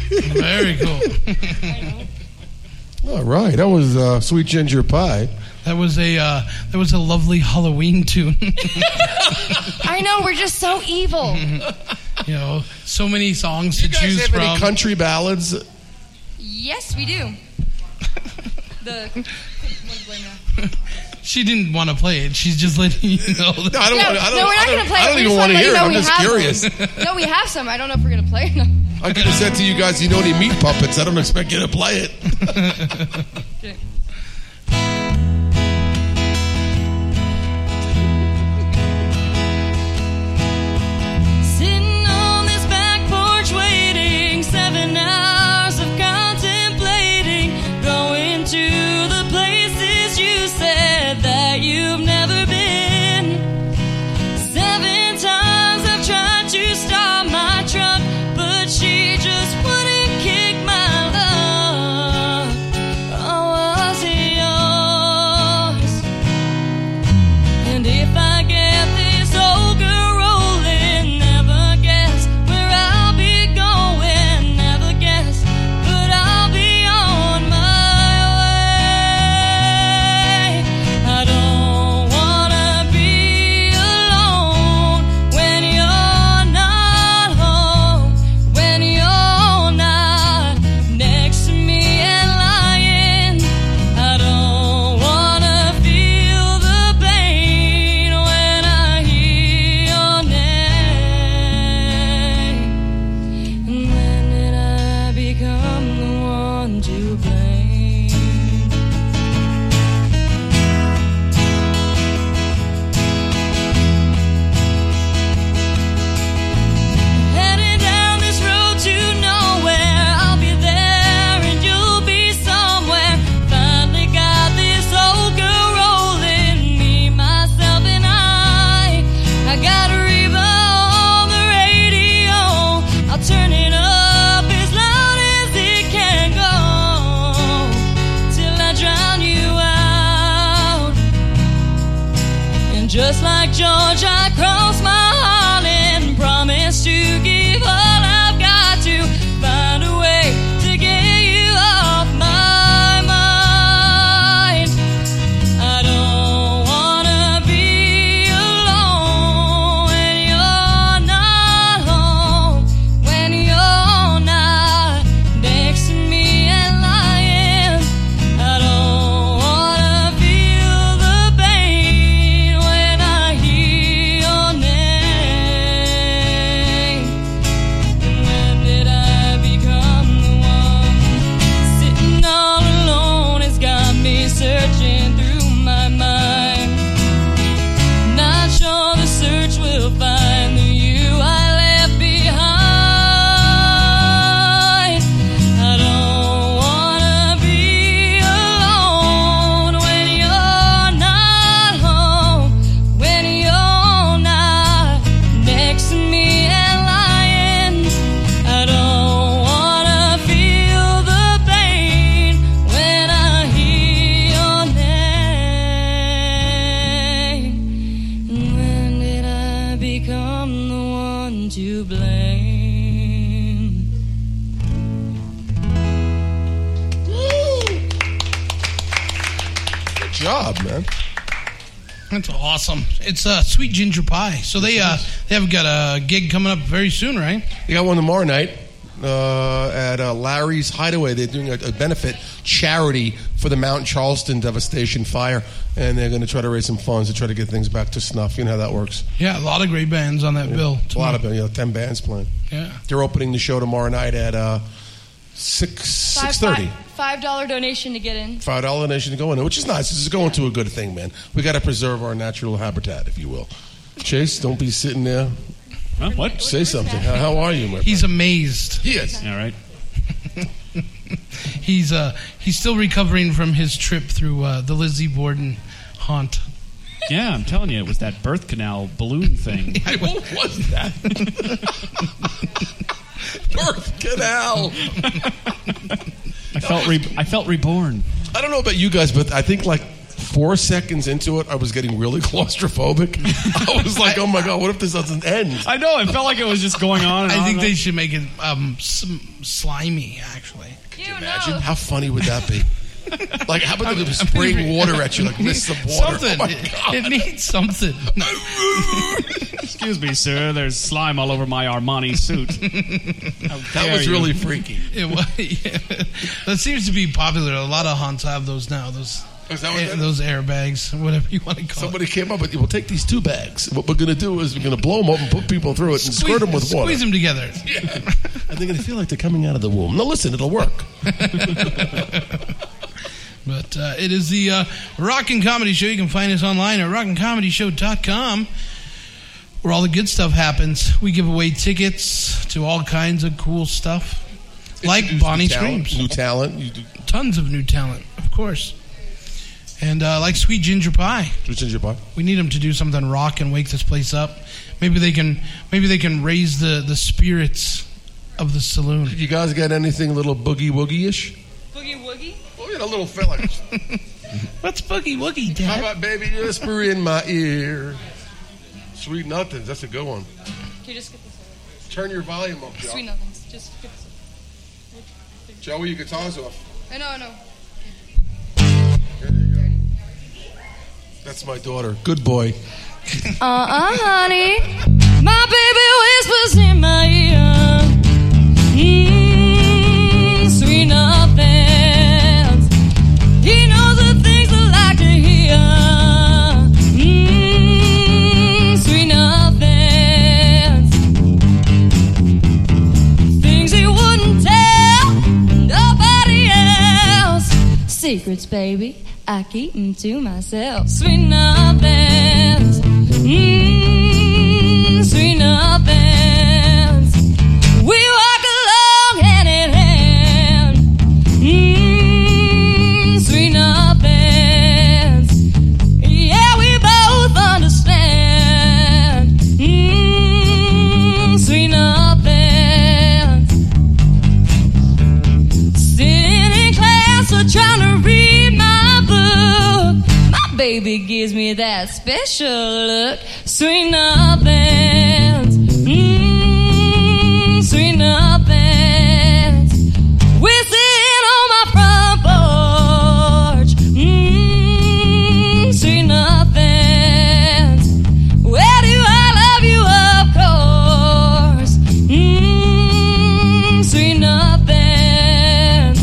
Very cool. All right, that was Sweet Ginger Pie. That was a lovely Halloween tune. I know, we're just so evil. You know, so many songs to You guys choose have from. any country ballads? Yes, we do. She didn't want to play it. She's just letting you know. No, I don't. No, want, I don't, no, we're not I don't, gonna play I it. don't We even just want to wanna hear it. let I'm you know just we have curious. No, we have some. I don't know if we're going to play it. No. I could have said to you guys, you know any meat puppets? I don't expect you to play it. Okay. Sitting on this back porch waiting 7 hours of contemplating, going to the places you said that you've never been. 7 times I've tried to stop my truck, but she just wouldn't kick my luck. Oh, was it yours? And if I get this old girl rolling, never guess where I'll be going, never guess, but I'll be on my way. I don't wanna be alone when you're not home, when you're not next to me and lying. I don't wanna feel the pain when I hear your name. And when did I become the one to blame? Heading down this road to nowhere, I'll be there and you'll be somewhere. Finally got this old girl rolling, me, myself, and I got a Reba on the radio. I'll turn it up as loud as it can go till I drown you out. And just like George, I cross my heart and promise to give all I've got to find a way to get you off my mind. I don't wanna be alone when you're not home, when you're not next to me and lying. I don't wanna feel the pain when I hear your name. And when did I become the one sitting all alone? It's got me searching through my mind. Not sure the search will find the you I left behind. I don't wanna be alone when you're not home, when you're not next to me and lying. I don't wanna feel the pain when I hear your name. And when did I become the one to blame? Good job, man. That's awesome. It's Sweet Ginger Pie. So they have got a gig coming up very soon, right? You got one tomorrow night at Larry's Hideaway. They're doing a benefit charity for the Mount Charleston devastation fire, and they're going to try to raise some funds to try to get things back to snuff. You know how that works. Yeah, a lot of great bands on that bill. A lot of them. 10 bands playing. Yeah. They're opening the show tomorrow night at 6:30. $5 donation to get in. $5 donation to go in, which is nice. This is going to a good thing, man. We got to preserve our natural habitat, if you will. Chase, don't be sitting there. Huh? What? Say something. How are you, my friend? He's amazed. He is. All right. He's still recovering from his trip through the Lizzie Borden haunt. Yeah, I'm telling you, it was that birth canal balloon thing. What was that? Birth canal. I felt reborn. I don't know about you guys, but I think like 4 seconds into it, I was getting really claustrophobic. I was like, oh my God, what if this doesn't end? I know, it felt like it was just going on. I think they should make it slimy, actually. Could you imagine? How funny would that be? Like, how about them spraying water at you, like mist of water? Something. Oh my God. It needs something. Excuse me, sir. There's slime all over my Armani suit. That was really freaky. It was. Yeah. That seems to be popular. A lot of haunts have those now. Those airbags, whatever you want to call Somebody came up with, we'll take these 2 bags. What we're going to do is we're going to blow them up and put people through it and squirt them with water. Squeeze them together. Yeah. And they're going to feel like they're coming out of the womb. No, listen, it'll work. But it is the Rockin' Comedy Show. You can find us online at rockincomedyshow.com, where all the good stuff happens. We give away tickets to all kinds of cool stuff, like Bonnie Screams. New talent. You do. Tons of new talent, of course. And like Sweet Ginger Pie. Sweet Ginger Pie. We need them to do something rock and wake this place up. Maybe they can raise the spirits of the saloon. You guys got anything a little boogie woogie-ish? Boogie woogie? Oh, yeah, a little fella. What's boogie woogie, Dad? How about Baby Whisper in My Ear? Sweet Nothings. That's a good one. Can you just get this over? Turn your volume up, Joe. Sweet nothings. Just get this over. Joey, your guitar's off. I know. There you go. That's my daughter. Good boy. Honey, my baby whispers in my ear. Sweet nothings. He knows the things I like to hear. Sweet nothings. Things he wouldn't tell nobody else. Secrets, baby, I keep them to myself. Sweet nothings. Sweet nothings. We walk along hand in hand. Sweet nothings. Yeah, we both understand. Sweet nothings. Sitting in class or trying to read my book, my baby gives me that special look. Sweet nothings. Sweet nothings. We're sitting on my front porch. Sweet nothings. Where do I love you, of course. Sweet nothings.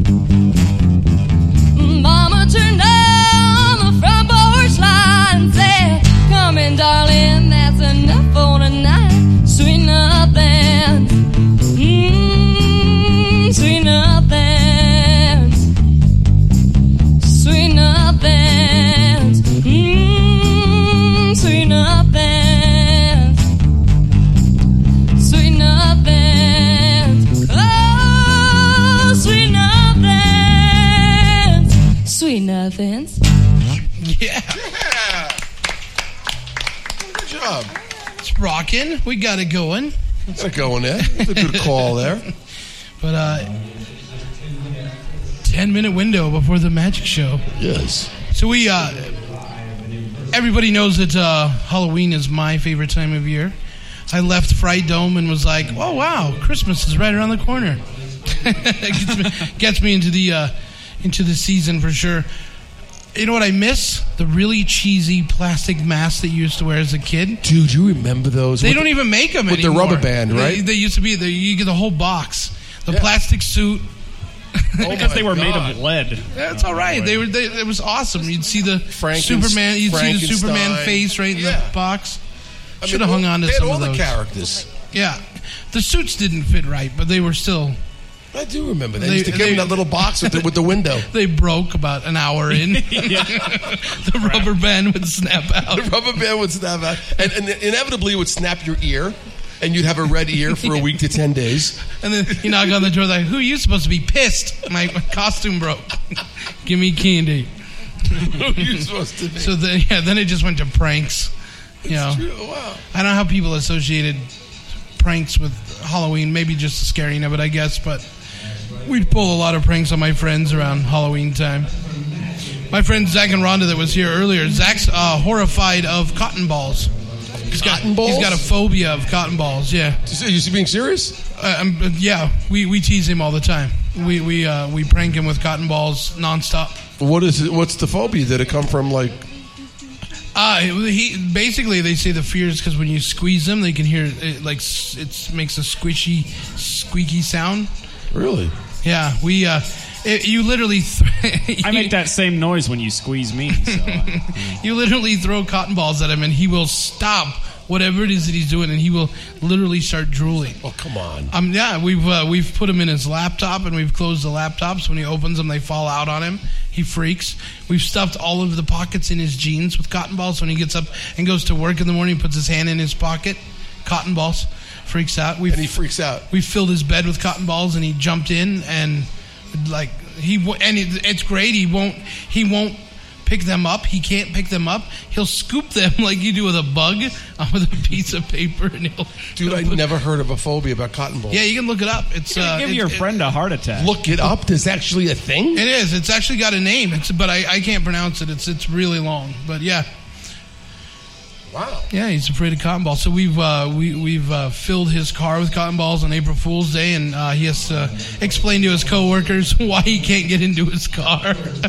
Mama turned on the front porch light and said, come in, darling, that's enough for tonight. Sweet nothings. Sweet nothings. Sweet nothings. Sweet nothings. Sweet nothings. Oh, sweet nothings. Sweet nothings. Yeah. Good job. It's rocking. We got it going. That's a going there. That's a good call there. But 10-minute window before the magic show. Yes. So we everybody knows that Halloween is my favorite time of year. I left Fright Dome and was like, oh wow, Christmas is right around the corner. gets me into the season for sure. You know what I miss? The really cheesy plastic masks that you used to wear as a kid. Dude, you remember those? They don't even make them with anymore. the rubber band, right? They used to be. You get the whole box. The plastic suit. Because they were made of lead. That's all right. It was awesome. You'd see the Superman. You'd see the Superman face right in the box. Should have hung on to some of those. They had all the characters. Yeah, the suits didn't fit right, but they were still. I do remember that. They used to give them that little box with the window. They broke about an hour in. The rubber band would snap out. The rubber band would snap out. And inevitably it would snap your ear, and you'd have a red ear for a week to 10 days. And then you knock on the door like, who are you supposed to be? Pissed. My costume broke. Give me candy. Who are you supposed to be? So then it just went to pranks. You know. True. Wow. I don't know how people associated pranks with Halloween. Maybe just the scaring of it, I guess, but we'd pull a lot of pranks on my friends around Halloween time. My friend Zach and Rhonda that was here earlier, Zach's horrified of cotton balls. He's got a phobia of cotton balls, yeah. Is he being serious? Yeah, we tease him all the time. We prank him with cotton balls nonstop. What is it? What's the phobia? Did it come from like... He basically they say the fear is because when you squeeze them, they can hear it makes a squeaky sound. Really? Yeah, you literally. I make that same noise when you squeeze me. So you literally throw cotton balls at him, and he will stop whatever it is that he's doing, and he will literally start drooling. Oh, come on. Yeah, we've put him in his laptop, and we've closed the laptops. When he opens them, they fall out on him. He freaks. We've stuffed all of the pockets in his jeans with cotton balls. When he gets up and goes to work in the morning, he puts his hand in his pocket. Cotton balls. Freaks out. And he freaks out. We filled his bed with cotton balls, and he jumped in, and it's great. He won't pick them up. He can't pick them up. He'll scoop them like you do with a bug with a piece of paper, and I never heard of a phobia about cotton balls. Yeah, you can look it up. It's give your friend a heart attack. Look it up. There's actually a thing. It is. It's actually got a name. But I can't pronounce it. It's really long. But yeah. Wow. Yeah, he's afraid of cotton balls. So we've filled his car with cotton balls on April Fool's Day, and he has to explain to his coworkers why he can't get into his car.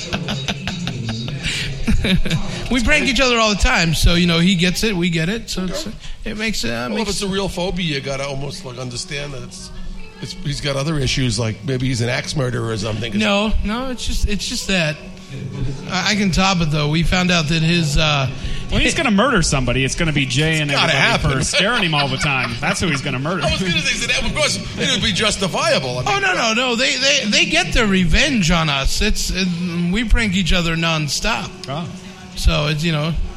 We prank each other all the time, so he gets it, we get it. So it makes it. If it's a real phobia, you gotta almost understand that he's got other issues, like maybe he's an axe murderer or something. No, it's just that. I can top it though. We found out that his when he's going to murder somebody, it's going to be Jay and everybody for staring him all the time. That's who he's going to murder. I was going to say that, of course, it would be justifiable. No. They get their revenge on us. We prank each other nonstop. Oh. So it's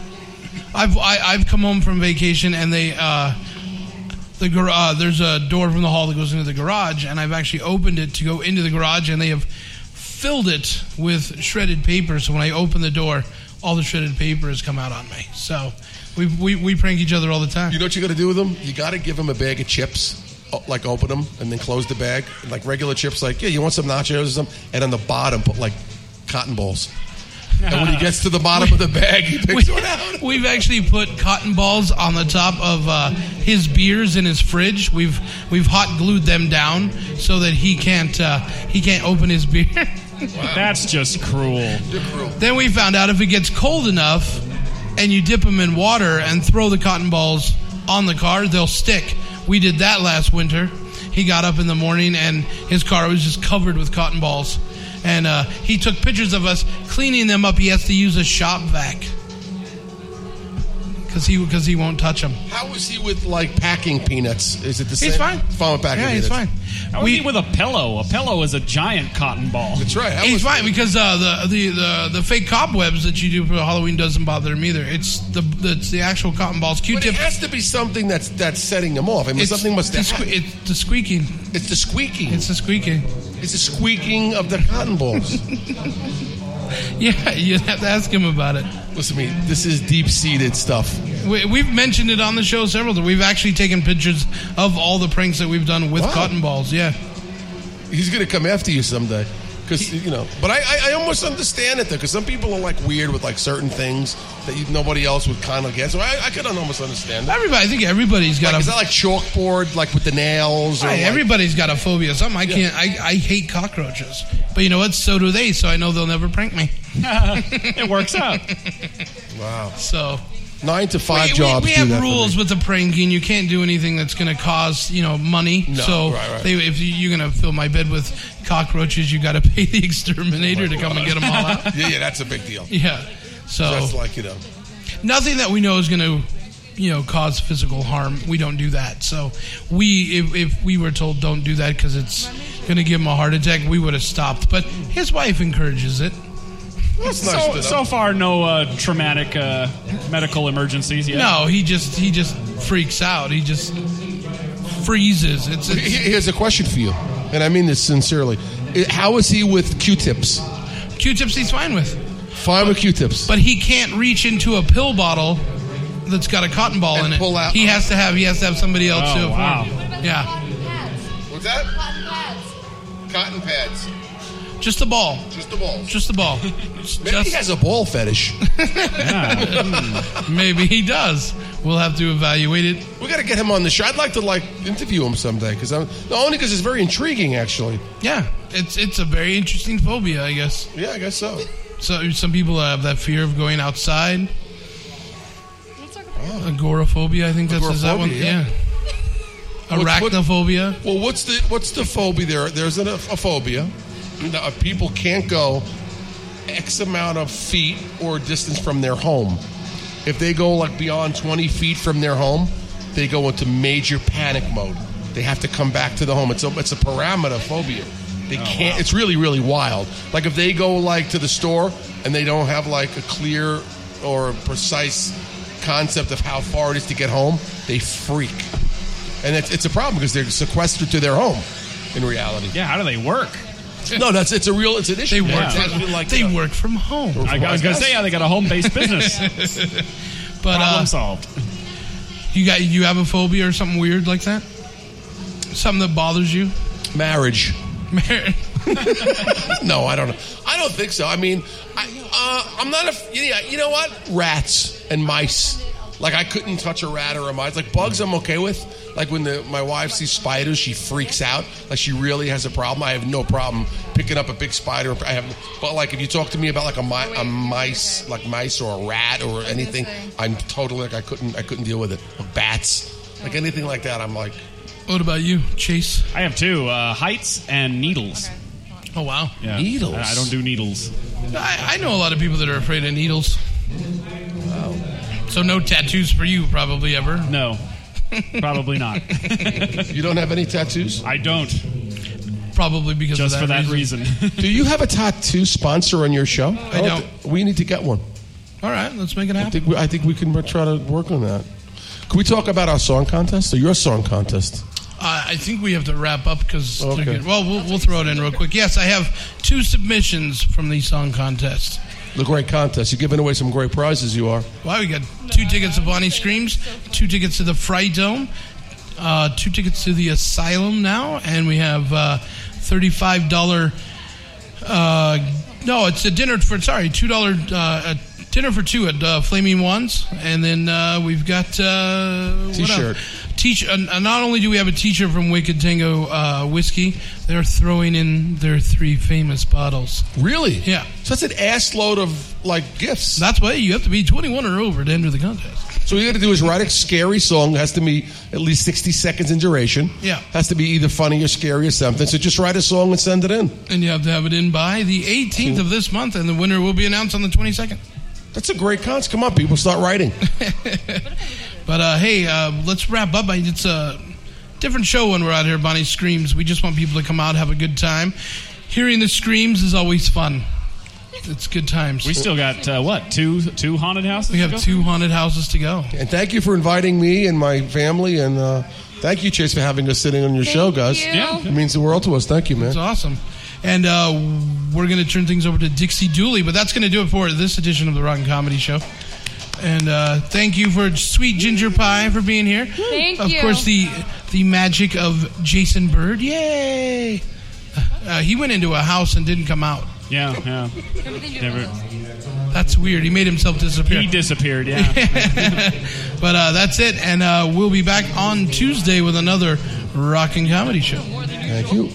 I've come home from vacation, and they there's a door from the hall that goes into the garage, and I've actually opened it to go into the garage, and they have filled it with shredded paper. So when I open the door, all the shredded paper has come out on me. So we prank each other all the time. You know what you got to do with them? You got to give them a bag of chips, like open them and then close the bag, like regular chips. Like, yeah, you want some nachos or something, and on the bottom put like cotton balls. And when he gets to the bottom of the bag, he picks one out. We've actually put cotton balls on the top of his beers in his fridge. We've hot glued them down so that he can't open his beer. Wow. That's just cruel. You're cruel. Then we found out if it gets cold enough and you dip them in water and throw the cotton balls on the car, they'll stick. We did that last winter. He got up in the morning and his car was just covered with cotton balls. And he took pictures of us cleaning them up. He has to use a shop vac because he won't touch them. How is he with like packing peanuts? Is it the same? He's fine. Fine with packing peanuts. He's fine. How is he with a pillow? A pillow is a giant cotton ball. That's right. He's fine because the fake cobwebs that you do for Halloween doesn't bother him either. It's the actual cotton balls. Q-tip. But it has to be something that's setting them off. I mean, something must happen. It's the squeaking. It's the squeaking. It's the squeaking. It's the squeaking of the cotton balls. Yeah, you'd have to ask him about it. Listen to me. This is deep-seated stuff. We've mentioned it on the show several times. We've actually taken pictures of all the pranks that we've done with cotton balls. Yeah. He's going to come after you someday. Because, but I almost understand it, though, because some people are, like, weird with, like, certain things that nobody else would kind of get. So I could almost understand that. I think everybody's got Is that like chalkboard, like, with the nails? Or everybody's got a phobia. Something I can't. I hate cockroaches. But you know what? So do they, so I know they'll never prank me. It works out. Wow. So... 9 to 5 jobs. We have rules with the pranking. You can't do anything that's going to cause money. No, so right. If you're going to fill my bed with cockroaches, you got to pay the exterminator to come and get them all out. Yeah, that's a big deal. Yeah, so that's like nothing that we know is going to cause physical harm. We don't do that. So if we were told don't do that because it's going to give him a heart attack, we would have stopped. But his wife encourages it. So far, no traumatic medical emergencies yet. No, he just freaks out. He just freezes. Here's a question for you, and I mean this sincerely. How is he with Q-tips? Q-tips he's fine with. Fine with Q-tips. But he can't reach into a pill bottle that's got a cotton ball in it. Pull out. He has to have somebody else do it for him. Yeah. What's that? Cotton pads. Just the ball. Just the balls. Just the ball. Maybe he has a ball fetish. Maybe he does. We'll have to evaluate it. We got to get him on the show. I'd like to interview him someday only because it's very intriguing, actually. Yeah, it's a very interesting phobia, I guess. Yeah, I guess so. So some people have that fear of going outside. Agoraphobia, I think is that one. Yeah. Arachnophobia. Well, what's the phobia there? There's a phobia. People can't go X amount of feet or distance from their home. If they go beyond 20 feet from their home, they go into major panic mode. They have to come back to the home. It's a parameter phobia. They can't. Wow. It's really, really wild. Like if they go to the store and they don't have a clear or precise concept of how far it is to get home, they freak. And it's a problem because they're sequestered to their home in reality. Yeah, how do they work? No, it's an issue. They work from home. I was going to say, they got a home-based business. But problem solved. You have a phobia or something weird like that? Something that bothers you? Marriage. No, I don't know. I don't think so. I mean, I'm not you know what? Rats and mice. I couldn't touch a rat or a mice. Bugs I'm okay with. When my wife sees spiders, she freaks out. She really has a problem. I have no problem picking up a big spider. But if you talk to me about a mice, mice or a rat or anything, I'm totally I couldn't deal with it. Or bats, anything like that. I'm like. What about you, Chase? I have two: heights and needles. Oh wow, yeah. Needles. I don't do needles. I know a lot of people that are afraid of needles. Wow. So no tattoos for you, probably ever. No. Probably not. You don't have any tattoos? I don't. Probably because just of that reason. Do you have a tattoo sponsor on your show? I don't. We need to get one. All right, let's make it happen. I think we can try to work on that. Can we talk about our song contest or your song contest? I think we have to wrap up because okay. We'll throw it in real quick. Yes, I have 2 submissions from the song contest. The great contest. You're giving away some great prizes, you are. Well, we got 2 tickets to Bonnie Screams, 2 tickets to the Fright Dome, 2 tickets to the Asylum now, and we have $35. No, it's a dinner for $2 dinner for 2 at Flaming Ones, and then we've got T-shirt. Not only do we have a T-shirt from Wicked Tango Whiskey, they're throwing in their 3 famous bottles. Really? Yeah. So that's an ass load of gifts. That's why you have to be 21 or over to enter the contest. So what you got to do is write a scary song. It has to be at least 60 seconds in duration. Yeah. Has to be either funny or scary or something. So just write a song and send it in. And you have to have it in by the 18th of this month, and the winner will be announced on the 22nd. That's a great contest. Come on, people, start writing. But hey, let's wrap up. It's a different show when we're out here, Bonnie Screams. We just want people to come out, have a good time. Hearing the screams is always fun. It's good times. We still got, two haunted houses? We have 2 haunted houses to go. And thank you for inviting me and my family. And thank you, Chase, for having us sitting on your show, guys. you. Yeah. It means the world to us. Thank you, man. It's awesome. And we're going to turn things over to Dixie Dooley, but that's going to do it for this edition of the Rock and Comedy Show. And thank you for Sweet Ginger Pie for being here. Thank of you. Of course, the magic of Jason Bird. Yay! He went into a house and didn't come out. Yeah. Never. That's weird. He made himself disappear. He disappeared, yeah. But that's it. And we'll be back on Tuesday with another Rock and Comedy Show. Thank you.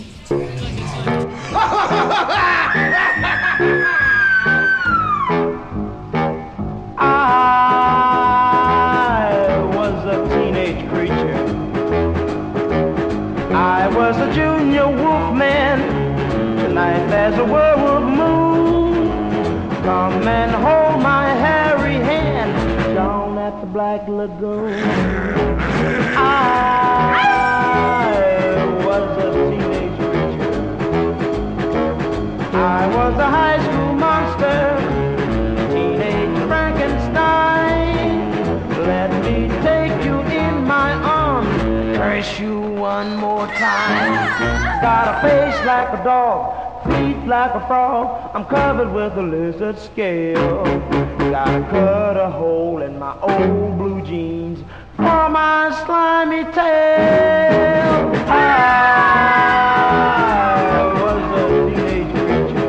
I was a teenage creature. I was a junior wolfman. Tonight there's a werewolf moon. Come and hold my hairy hand down at the Black Lagoon. I was a teenage creature. I was a high school monster, teenage Frankenstein. Let me take you in my arms, curse you one more time. Got a face like a dog, feet like a frog. I'm covered with a lizard scale. Gotta cut a hole in my old blue jeans for my slimy tail. I was a teenage creature.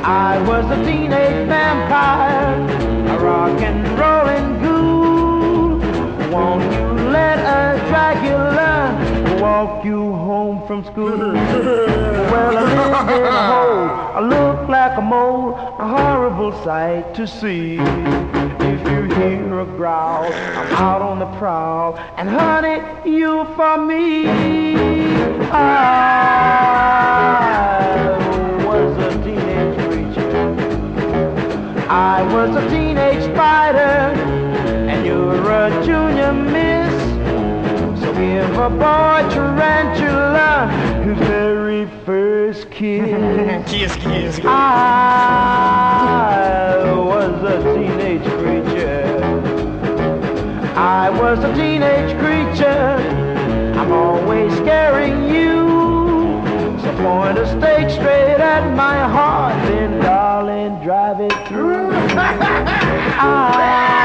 I was a teenage vampire, a rock and rolling ghoul. Won't you let a Dracula walk you home from school? Well, I lived in a hole, I look like a mole, a horrible sight to see. If you hear a growl, I'm out on the prowl, and honey, you for me. I was a teenage creature. I was a teenage spider, and you're a junior miss. So give a boy tarantula his very first kiss. Kiss, kiss. I was a teenage creature. I was a teenage creature. I'm always scaring you. So point a stake straight at my heart, then darling, drive it through.